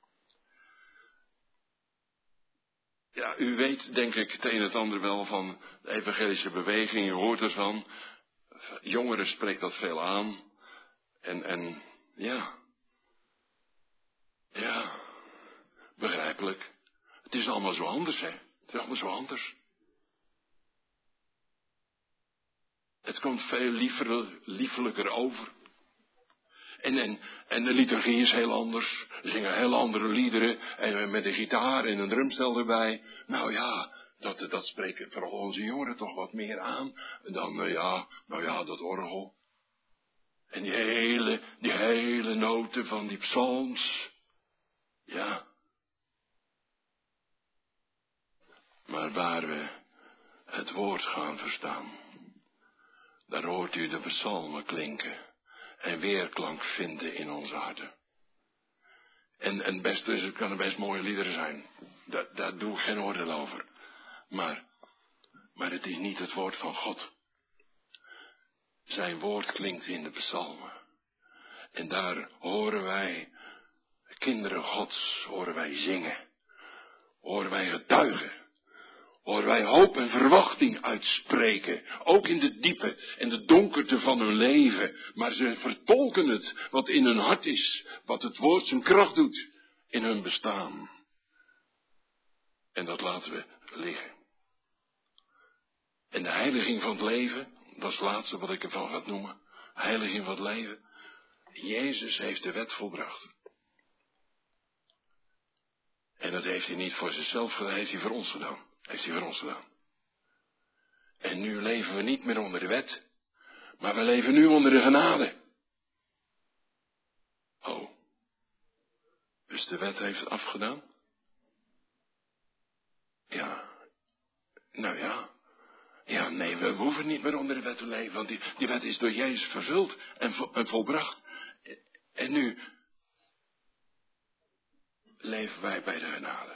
Ja, u weet denk ik het een en het ander wel van de evangelische beweging. U hoort ervan. Jongeren spreekt dat veel aan. En ja, begrijpelijk. Het is allemaal zo anders, hè. Het is allemaal zo anders. Het komt veel liefelijker over. En de liturgie is heel anders. Ze zingen heel andere liederen. En met een gitaar en een drumstel erbij. Nou ja, dat spreekt vooral onze jongeren toch wat meer aan. Dan, dat orgel. En die hele noten van die psalms. Ja. Maar waar we het woord gaan verstaan, daar hoort u de psalmen klinken. en weerklank vinden in onze harten. En best, het kunnen best mooie liederen zijn. Daar doe ik geen oordeel over. Maar het is niet het woord van God. Zijn woord klinkt in de psalmen. En daar horen wij, kinderen Gods, horen wij zingen. Horen wij getuigen. Horen wij hoop en verwachting uitspreken. Ook in de diepe en de donkerte van hun leven. Maar ze vertolken het wat in hun hart is. Wat het woord zijn kracht doet in hun bestaan. En dat laten we liggen. En de heiliging van het leven, dat is het laatste wat ik ervan ga noemen. Heiliging van het leven. Jezus heeft de wet volbracht. En dat heeft hij niet voor zichzelf gedaan, heeft hij voor ons gedaan. Heeft hij voor ons gedaan. En nu leven we niet meer onder de wet, maar we leven nu onder de genade. Oh, dus de wet heeft het afgedaan? Ja, nou ja. Ja, nee, we hoeven niet meer onder de wet te leven, want die wet is door Jezus vervuld en volbracht. En nu leven wij bij de genade.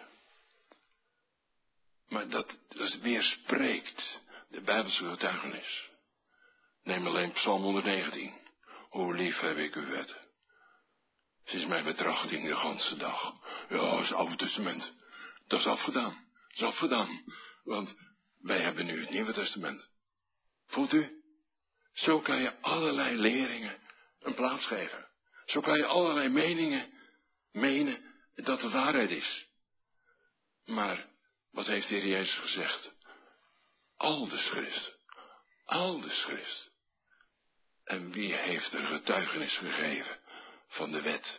Maar dat weerspreekt de Bijbelse getuigenis. Neem alleen Psalm 119. Hoe lief heb ik uw wet. Het is mijn betrachting de ganse dag. Ja, dat is het Oude Testament. Dat is afgedaan. Dat is afgedaan. Want wij hebben nu het Nieuwe Testament. Voelt u? Zo kan je allerlei leringen een plaats geven. Zo kan je allerlei meningen menen dat het waarheid is. Maar wat heeft de Heer Jezus gezegd? Al de schrift. Al de schrift. En wie heeft er getuigenis gegeven van de wet?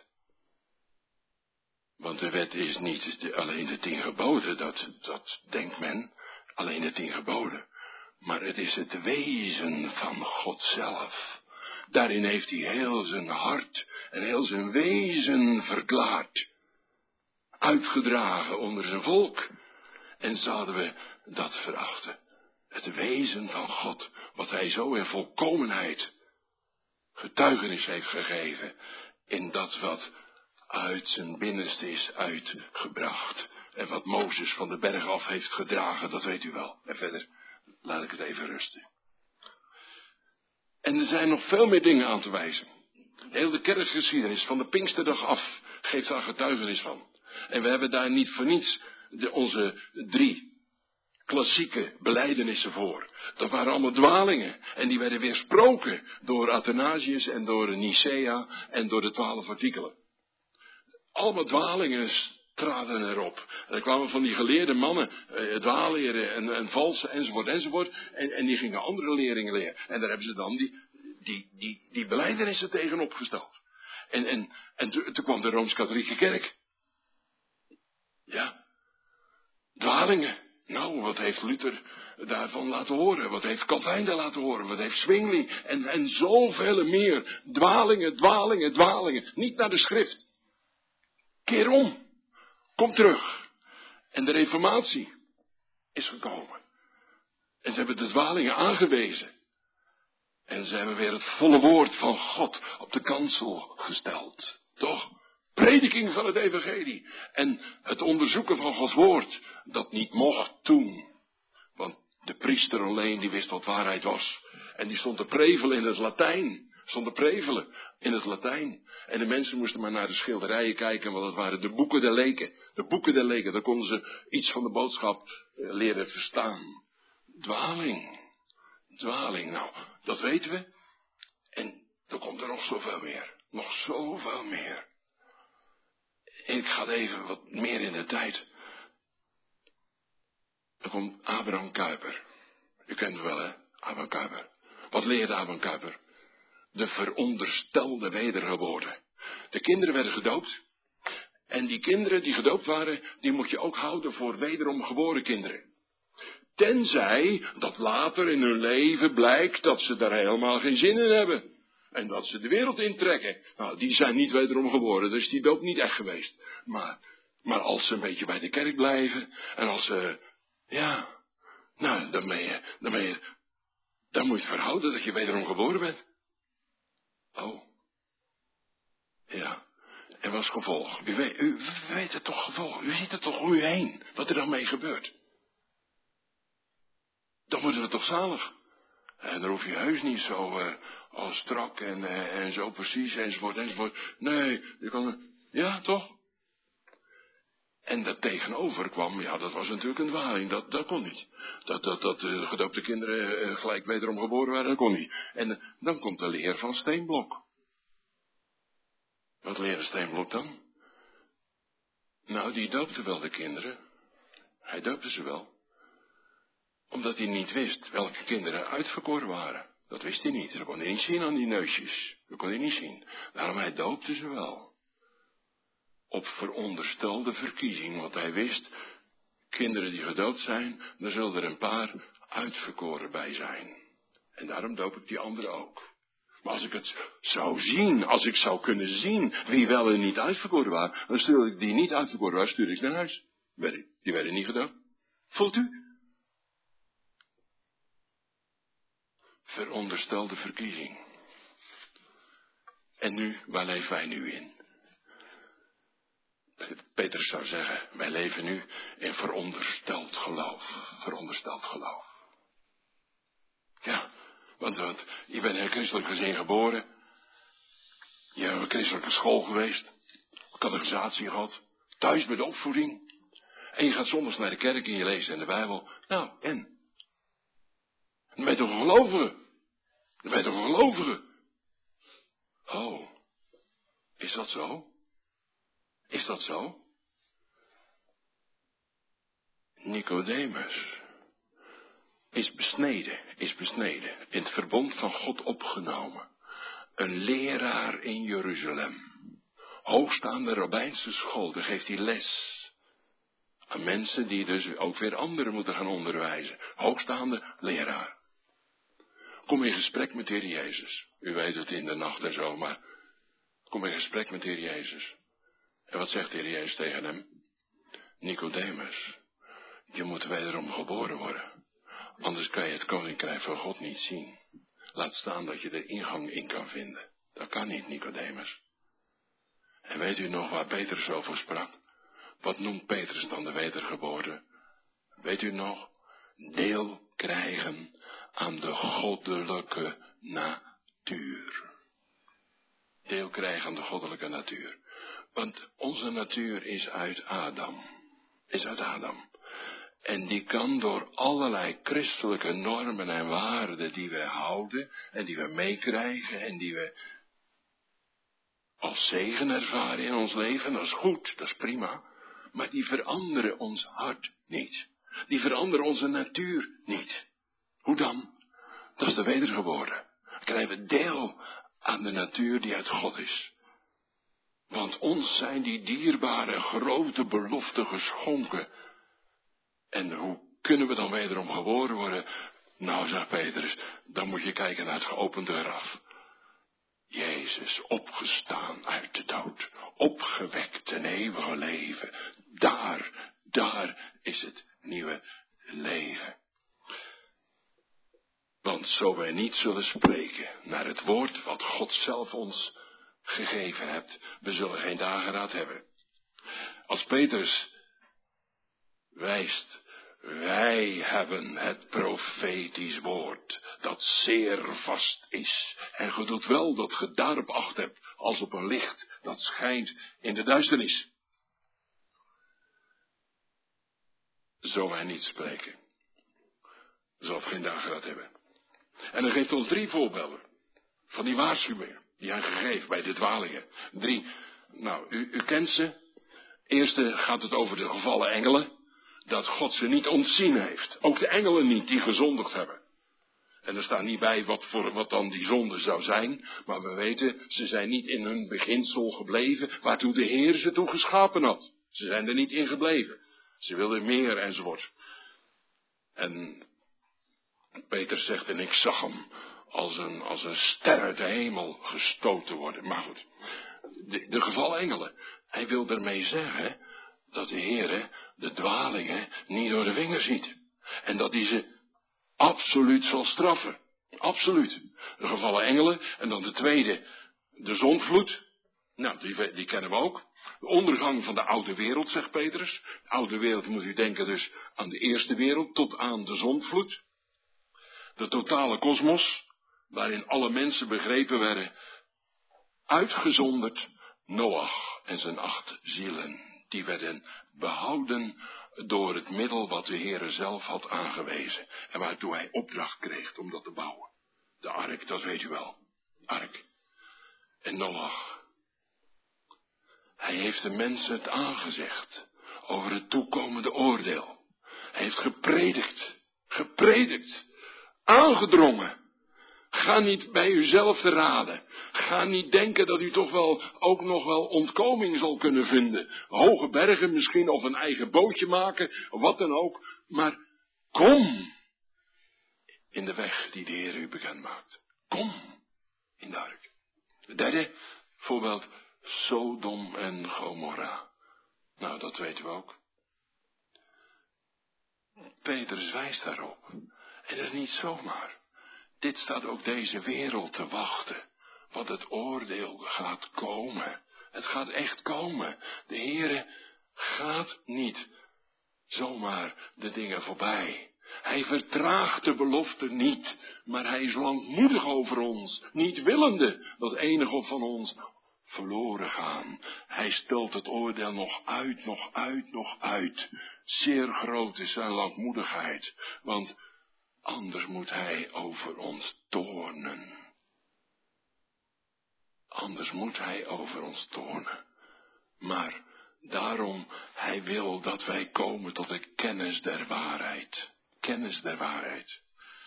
Want de wet is niet alleen de 10 geboden, dat denkt men, alleen de 10 geboden. Maar het is het wezen van God zelf. Daarin heeft hij heel zijn hart en heel zijn wezen verklaard. Uitgedragen onder zijn volk. En zouden we dat verachten. Het wezen van God, wat hij zo in volkomenheid getuigenis heeft gegeven. In dat wat uit zijn binnenste is uitgebracht. En wat Mozes van de berg af heeft gedragen, dat weet u wel. En verder laat ik het even rusten. En er zijn nog veel meer dingen aan te wijzen. Heel de kerkgeschiedenis van de Pinksterdag af geeft daar getuigenis van. En we hebben daar niet voor niets onze 3 klassieke belijdenissen voor. Dat waren allemaal dwalingen. En die werden weersproken door Athanasius en door Nicea en door de 12 artikelen. Allemaal dwalingen traden erop. En er kwamen van die geleerde mannen, dwaalleren en valse enzovoort. En die gingen andere leringen leren. En daar hebben ze dan die belijdenissen tegen opgesteld. En toen kwam de Rooms-Katholieke Kerk. Ja. Dwalingen. Nou, wat heeft Luther daarvan laten horen? Wat heeft Calvijn daar laten horen? Wat heeft Zwingli? En zoveel meer. Dwalingen. Niet naar de schrift. Keer om. Kom terug. En de reformatie is gekomen. En ze hebben de dwalingen aangewezen. En ze hebben weer het volle woord van God op de kansel gesteld. Toch? Prediking van het evangelie. En het onderzoeken van Gods woord. Dat niet mocht toen. Want de priester alleen die wist wat waarheid was. En die stond te prevelen in het Latijn. En de mensen moesten maar naar de schilderijen kijken. Want dat waren de boeken der leken. De boeken der leken. Daar konden ze iets van de boodschap leren verstaan. Dwaling. Nou, dat weten we. En er komt er nog zoveel meer. Nog zoveel meer. Ik ga even wat meer in de tijd. Er komt Abraham Kuyper. U kent hem wel, hè? Abraham Kuyper. Wat leerde Abraham Kuyper? De veronderstelde wedergeboorte. De kinderen werden gedoopt. En die kinderen die gedoopt waren, die moet je ook houden voor wederom geboren kinderen. Tenzij dat later in hun leven blijkt dat ze daar helemaal geen zin in hebben. En dat ze de wereld intrekken. Nou, die zijn niet wederom geboren, dus die doop niet echt geweest. Maar als ze een beetje bij de kerk blijven. En als ze, ja, nou, dan moet je het verhouden dat je wederom geboren bent. Oh, als gevolg. U weet het toch gevolg. U ziet het toch om u heen. Wat er dan mee gebeurt. Dan worden we toch zalig. En dan hoef je heus niet zo strak en zo precies enzovoort. Nee, je kan... Ja, toch? En dat tegenover kwam, ja, dat was natuurlijk een dwaling. Dat kon niet. Dat gedoopte kinderen gelijk wederom geboren waren, dat kon niet. En dan komt de leer van Steenblok. Wat leerde Steenblok dan? Nou, die doopte wel de kinderen. Hij doopte ze wel. Omdat hij niet wist welke kinderen uitverkoren waren. Dat wist hij niet. Dat kon hij niet zien aan die neusjes. Dat kon hij niet zien. Daarom hij doopte ze wel. Op veronderstelde verkiezing. Want hij wist, kinderen die gedoopt zijn, daar zullen er een paar uitverkoren bij zijn. En daarom doop ik die anderen ook. Maar als ik het zou zien, als ik zou kunnen zien wie wel en niet uitverkoren waren, dan stuur ik die niet uitverkoren waren, stuur ik naar huis. Die werden niet gedoopt. Voelt u? Veronderstelde verkiezing. En nu, waar leven wij nu in? Petrus zou zeggen, wij leven nu in verondersteld geloof. Verondersteld geloof. Ja, want je bent in een christelijk gezin geboren. Je hebt een christelijke school geweest. Catechisatie gehad. Thuis met de opvoeding. En je gaat zondags naar de kerk en je leest in de Bijbel. Nou, en? Dan ben je toch een gelovige? Dan ben je toch een gelovige? Oh, is dat zo? Is dat zo? Nicodemus is besneden, in het verbond van God opgenomen. Een leraar in Jeruzalem. Hoogstaande rabbijnse school, daar geeft hij les. Aan mensen die dus ook weer anderen moeten gaan onderwijzen. Hoogstaande leraar. Kom in gesprek met de Heer Jezus. U weet het in de nacht en zo, maar kom in gesprek met de Heer Jezus. En wat zegt de Heer Jezus tegen hem? Nicodemus, je moet wederom geboren worden. Anders kan je het koninkrijk van God niet zien. Laat staan dat je er ingang in kan vinden. Dat kan niet, Nicodemus. En weet u nog waar Petrus over sprak? Wat noemt Petrus dan de wedergeboorte? Weet u nog? Deel krijgen aan de goddelijke natuur. Deel krijgen aan de goddelijke natuur. Want onze natuur is uit Adam. En die kan door allerlei christelijke normen en waarden die we houden en die we meekrijgen en die we als zegen ervaren in ons leven, dat is goed, dat is prima, maar die veranderen ons hart niet. Die veranderen onze natuur niet. Hoe dan? Dat is de wedergeboorte. Dan krijgen we deel aan de natuur die uit God is. Want ons zijn die dierbare grote beloften geschonken. En hoe kunnen we dan wederom geboren worden? Nou, zegt Petrus, dan moet je kijken naar het geopende graf. Jezus, opgestaan uit de dood, opgewekt ten eeuwige leven. Daar is het nieuwe leven. Want zo wij niet zullen spreken naar het woord wat God zelf ons gegeven hebt, we zullen geen dageraad hebben. Als Petrus wijst, wij hebben het profetisch woord, dat zeer vast is. En ge doet wel dat ge daarop acht hebt, als op een licht dat schijnt in de duisternis. Zo wij niet spreken, zal geen dageraad hebben. En dan geeft ons 3 voorbeelden van die waarschuwingen die hij gegeven bij de dwalingen. 3, nou, u kent ze. Eerste gaat het over de gevallen engelen. Dat God ze niet ontzien heeft. Ook de engelen niet die gezondigd hebben. En er staat niet bij wat dan die zonde zou zijn. Maar we weten, ze zijn niet in hun beginsel gebleven waartoe de Heer ze toe geschapen had. Ze zijn er niet in gebleven. Ze wilden meer enzovoort. En Peter zegt, en ik zag hem als een ster uit de hemel gestoten worden. Maar goed, de gevallen engelen. Hij wil ermee zeggen dat de Heer de dwalingen niet door de vingers ziet. En dat hij ze absoluut zal straffen. Absoluut. De gevallen engelen. En dan de tweede, de zondvloed. Nou, die kennen we ook. De ondergang van de oude wereld, zegt Petrus. De oude wereld moet u denken dus aan de eerste wereld, tot aan de zondvloed. De totale kosmos, waarin alle mensen begrepen werden, uitgezonderd Noach en zijn 8 zielen. Die werden behouden door het middel wat de Heere zelf had aangewezen. En waartoe hij opdracht kreeg om dat te bouwen. De ark, dat weet u wel. Ark. En Noach. Hij heeft de mensen het aangezegd over het toekomende oordeel. Hij heeft gepredikt, aangedrongen. Ga niet bij uzelf te raden. Ga niet denken dat u toch wel ook nog wel ontkoming zal kunnen vinden. Hoge bergen misschien of een eigen bootje maken, wat dan ook. Maar kom in de weg die de Heer u bekend maakt. Kom in de ark. De derde voorbeeld, Sodom en Gomorra. Nou, dat weten we ook. Petrus wijst daarop. En dat is niet zomaar. Dit staat ook deze wereld te wachten. Want het oordeel gaat komen. Het gaat echt komen. De Heere gaat niet zomaar de dingen voorbij. Hij vertraagt de belofte niet. Maar hij is langmoedig over ons. Niet willende dat enige van ons verloren gaan. Hij stelt het oordeel nog uit. Zeer groot is zijn langmoedigheid. Want anders moet hij over ons toornen. Maar daarom, hij wil dat wij komen tot de kennis der waarheid. Kennis der waarheid.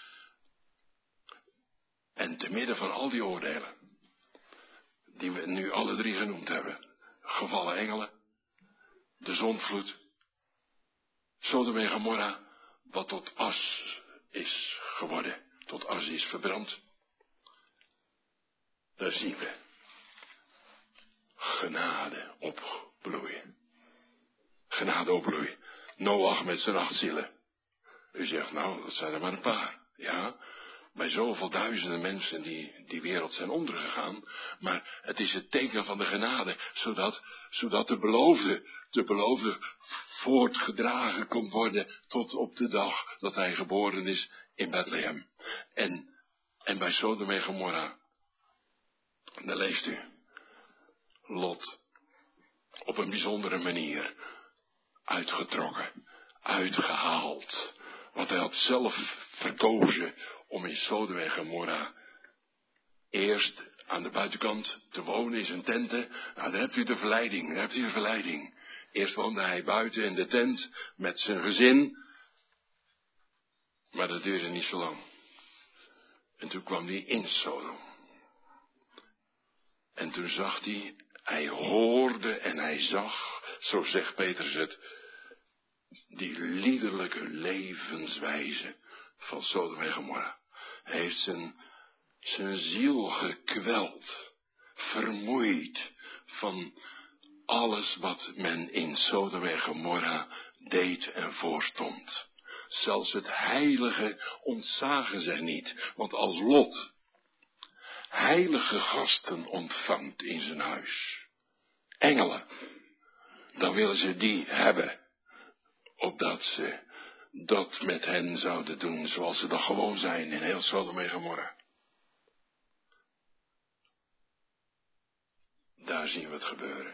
En te midden van al die oordelen, die we nu alle 3 genoemd hebben. Gevallen engelen, de zondvloed, Sodom en Gomorra, wat tot as is geworden, tot as is verbrand. Daar zien we genade opbloeien. Genade opbloeien. Noach met zijn 8 zielen. U zegt, nou, dat zijn er maar een paar. Ja, bij zoveel duizenden mensen die wereld zijn ondergegaan. Maar het is het teken van de genade, zodat de beloofde voortgedragen kon worden tot op de dag dat hij geboren is in Bethlehem. En bij Sodom en Gomorra, daar leest u, Lot op een bijzondere manier uitgetrokken, uitgehaald. Want hij had zelf verkozen om in Sodom en Gomorra eerst aan de buitenkant te wonen in zijn tenten. Nou, daar hebt u de verleiding. Eerst woonde hij buiten in de tent met zijn gezin. Maar dat duurde niet zo lang. En toen kwam hij in Sodom. En toen zag hij hoorde en hij zag, zo zegt Petrus het, die liederlijke levenswijze van Sodom en Gomorra. Hij heeft zijn ziel gekweld, vermoeid van alles wat men in Sodom en Gomorra deed en voorstond. Zelfs het heilige ontzagen zij niet, want als Lot heilige gasten ontvangt in zijn huis, engelen, dan willen ze die hebben, opdat ze dat met hen zouden doen zoals ze dat gewoon zijn in heel Sodom en Gomorra. Daar zien we het gebeuren.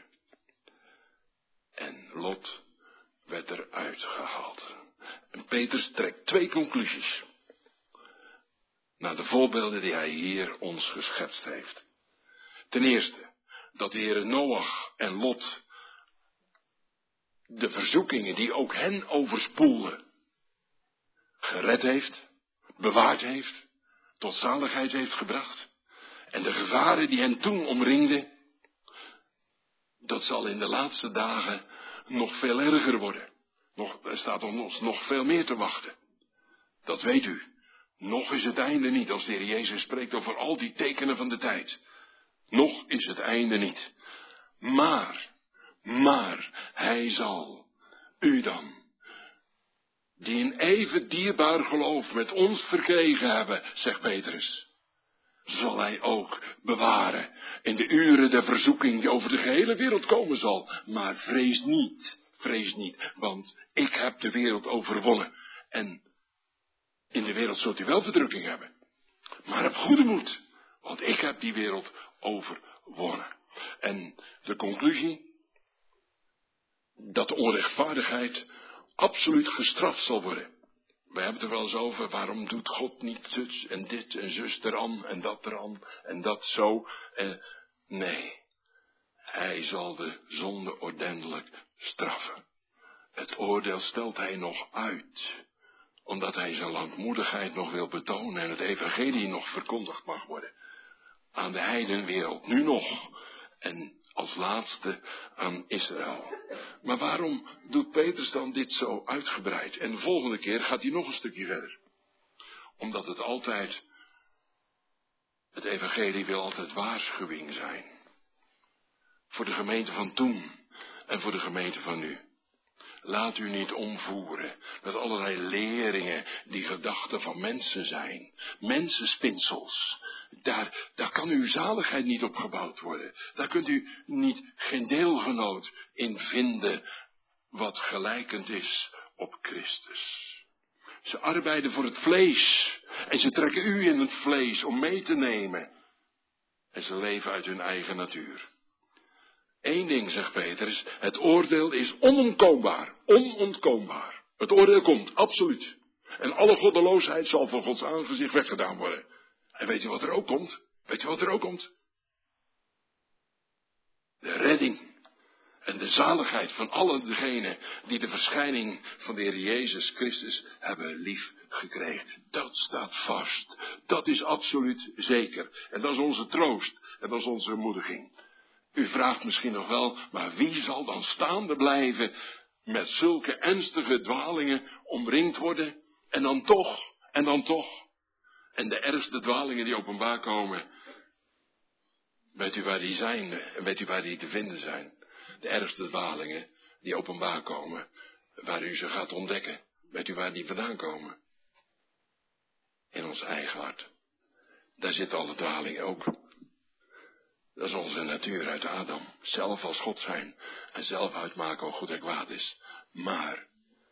En Lot werd eruit gehaald. En Petrus trekt 2 conclusies naar de voorbeelden die hij hier ons geschetst heeft. Ten eerste, dat de Heere Noach en Lot de verzoekingen die ook hen overspoelden, gered heeft, bewaard heeft, tot zaligheid heeft gebracht. En de gevaren die hen toen omringden, dat zal in de laatste dagen nog veel erger worden. Er staat ons nog veel meer te wachten. Dat weet u. Nog is het einde niet, als de Heer Jezus spreekt over al die tekenen van de tijd. Nog is het einde niet. Maar, hij zal u dan, die een even dierbaar geloof met ons verkregen hebben, zegt Petrus, zal hij ook bewaren in de uren der verzoeking die over de gehele wereld komen zal. Maar vrees niet, want ik heb de wereld overwonnen. En in de wereld zult u wel verdrukking hebben. Maar heb goede moed, want ik heb die wereld overwonnen. En de conclusie, dat de onrechtvaardigheid absoluut gestraft zal worden. We hebben het er wel eens over, waarom doet God niet zus en dit en zus eraan en dat eraan en dat zo. Nee, hij zal de zonde ordentelijk straffen. Het oordeel stelt hij nog uit, omdat hij zijn langmoedigheid nog wil betonen en het evangelie nog verkondigd mag worden. Aan de heidenwereld, nu nog, en als laatste aan Israël. Maar waarom doet Petrus dan dit zo uitgebreid? En de volgende keer gaat hij nog een stukje verder. Omdat het evangelie wil altijd waarschuwing zijn. Voor de gemeente van toen en voor de gemeente van nu. Laat u niet omvoeren met allerlei leringen die gedachten van mensen zijn. Mensenspinsels. Daar kan uw zaligheid niet op gebouwd worden. Daar kunt u geen deelgenoot in vinden wat gelijkend is op Christus. Ze arbeiden voor het vlees en ze trekken u in het vlees om mee te nemen. En ze leven uit hun eigen natuur. Eén ding, zegt Petrus, het oordeel is onontkoombaar. Onontkoombaar. Het oordeel komt, absoluut. En alle goddeloosheid zal van Gods aangezicht weggedaan worden. En weet je wat er ook komt? De redding en de zaligheid van alle degenen die de verschijning van de Heer Jezus Christus hebben lief gekregen. Dat staat vast. Dat is absoluut zeker. En dat is onze troost. En dat is onze bemoediging. U vraagt misschien nog wel, maar wie zal dan staande blijven met zulke ernstige dwalingen omringd worden? En dan toch. En de ergste dwalingen die openbaar komen, weet u waar die zijn en weet u waar die te vinden zijn? De ergste dwalingen die openbaar komen, waar u ze gaat ontdekken, weet u waar die vandaan komen? In ons eigen hart. Daar zit alle dwalingen ook. Dat is onze natuur uit Adam. Zelf als God zijn. En zelf uitmaken wat goed en kwaad is. Maar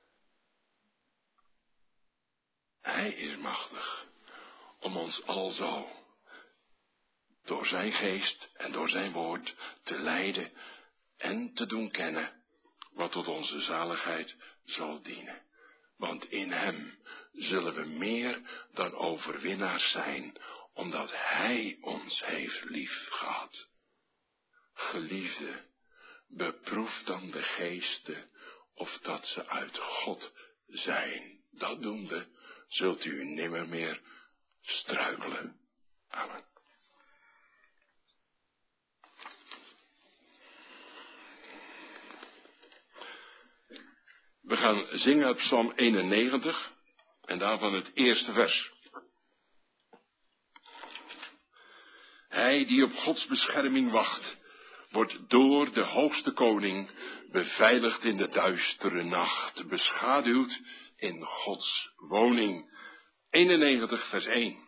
hij is machtig om ons alzo door zijn geest en door zijn woord te leiden en te doen kennen wat tot onze zaligheid zal dienen. Want in hem zullen we meer dan overwinnaars zijn, omdat hij ons heeft lief gehad. Geliefde, beproef dan de geesten of dat ze uit God zijn. Dat doende zult u nimmer meer struikelen. Amen. We gaan zingen uit Psalm 91 en daarvan het eerste vers. Hij die op Gods bescherming wacht, wordt door de hoogste koning beveiligd in de duistere nacht, beschaduwd in Gods woning. 91 vers 1.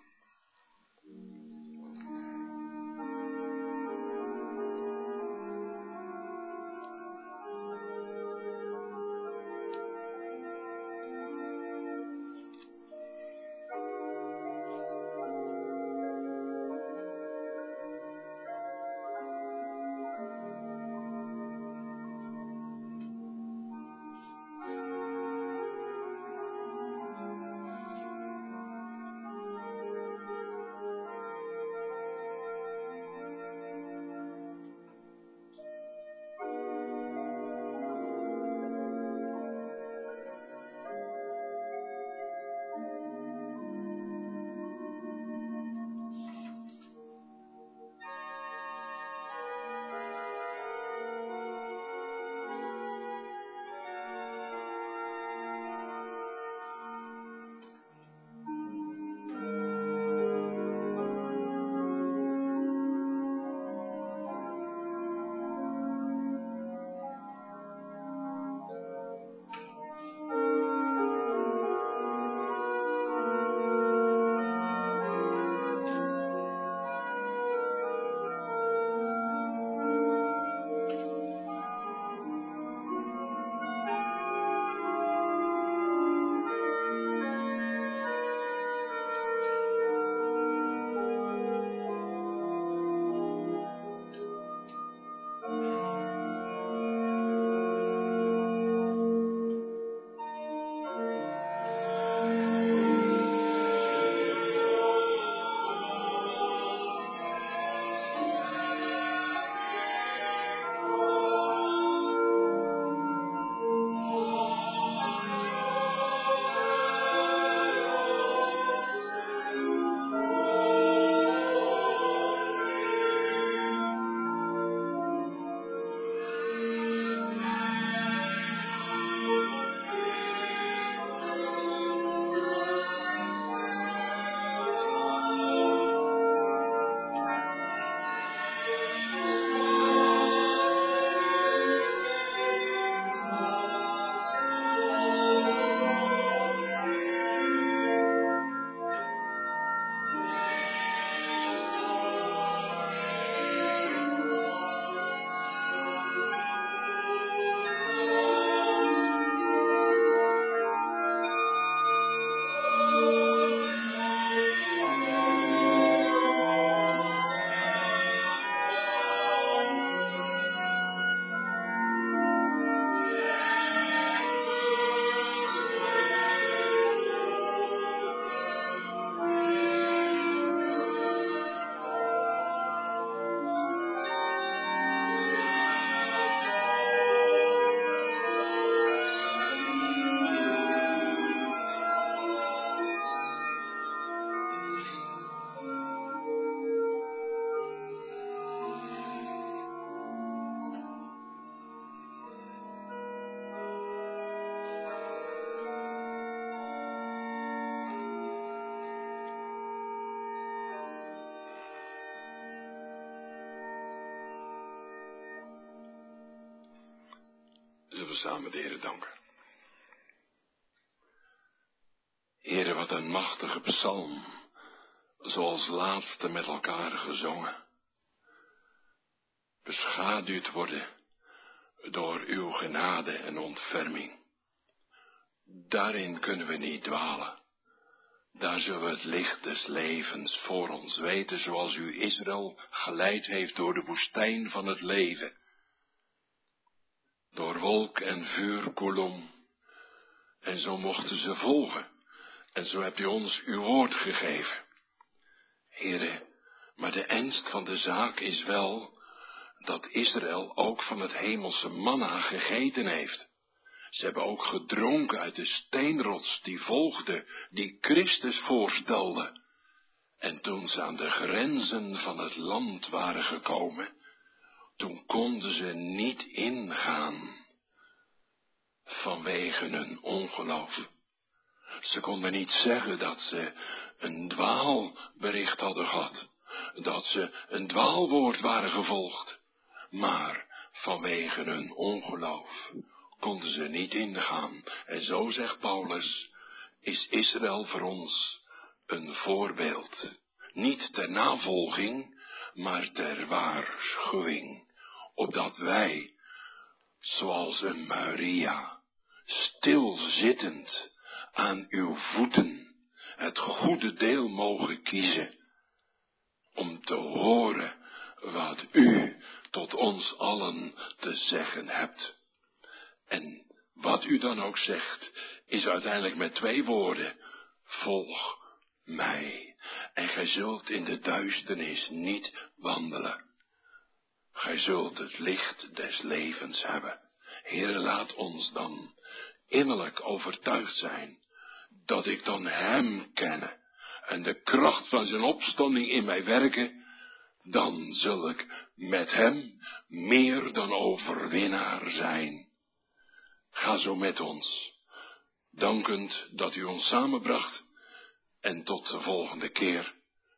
we samen de Heere danken. Heere, wat een machtige psalm, zoals laatste met elkaar gezongen. Beschaduwd worden door uw genade en ontferming. Daarin kunnen we niet dwalen. Daar zullen we het licht des levens voor ons weten, zoals u Israël geleid heeft door de woestijn van het leven. Door wolk en vuurkolom. En zo mochten ze volgen. En zo hebt u ons uw woord gegeven. Heere, maar de ernst van de zaak is wel dat Israël ook van het hemelse manna gegeten heeft. Ze hebben ook gedronken uit de steenrots die volgde, die Christus voorstelde. En toen ze aan de grenzen van het land waren gekomen, toen konden ze niet ingaan vanwege hun ongeloof. Ze konden niet zeggen dat ze een dwaalbericht hadden gehad, dat ze een dwaalwoord waren gevolgd, maar vanwege hun ongeloof konden ze niet ingaan. En zo zegt Paulus, is Israël voor ons een voorbeeld, niet ter navolging, maar ter waarschuwing, opdat wij, zoals een Maria, stilzittend aan uw voeten, het goede deel mogen kiezen, om te horen wat u tot ons allen te zeggen hebt. En wat u dan ook zegt, is uiteindelijk met 2 woorden, volg mij. En gij zult in de duisternis niet wandelen. Gij zult het licht des levens hebben. Heere, laat ons dan innerlijk overtuigd zijn, dat ik dan hem ken en de kracht van zijn opstanding in mij werken, dan zul ik met hem meer dan overwinnaar zijn. Ga zo met ons, dankend dat u ons samenbracht, en tot de volgende keer.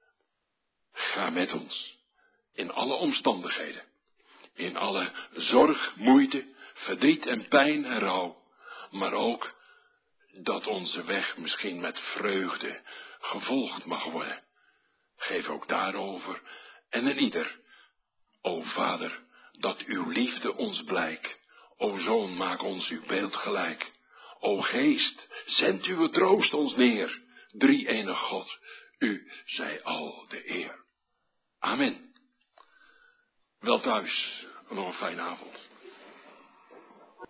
Ga met ons, in alle omstandigheden, in alle zorg, moeite, verdriet en pijn en rouw, maar ook dat onze weg misschien met vreugde gevolgd mag worden. Geef ook daarover en in ieder, o Vader, dat uw liefde ons blijkt. O Zoon, maak ons uw beeld gelijk. O Geest, zend uw troost ons neer. Drie-enig God, u zij al de eer. Amen. Wel thuis, nog een fijne avond.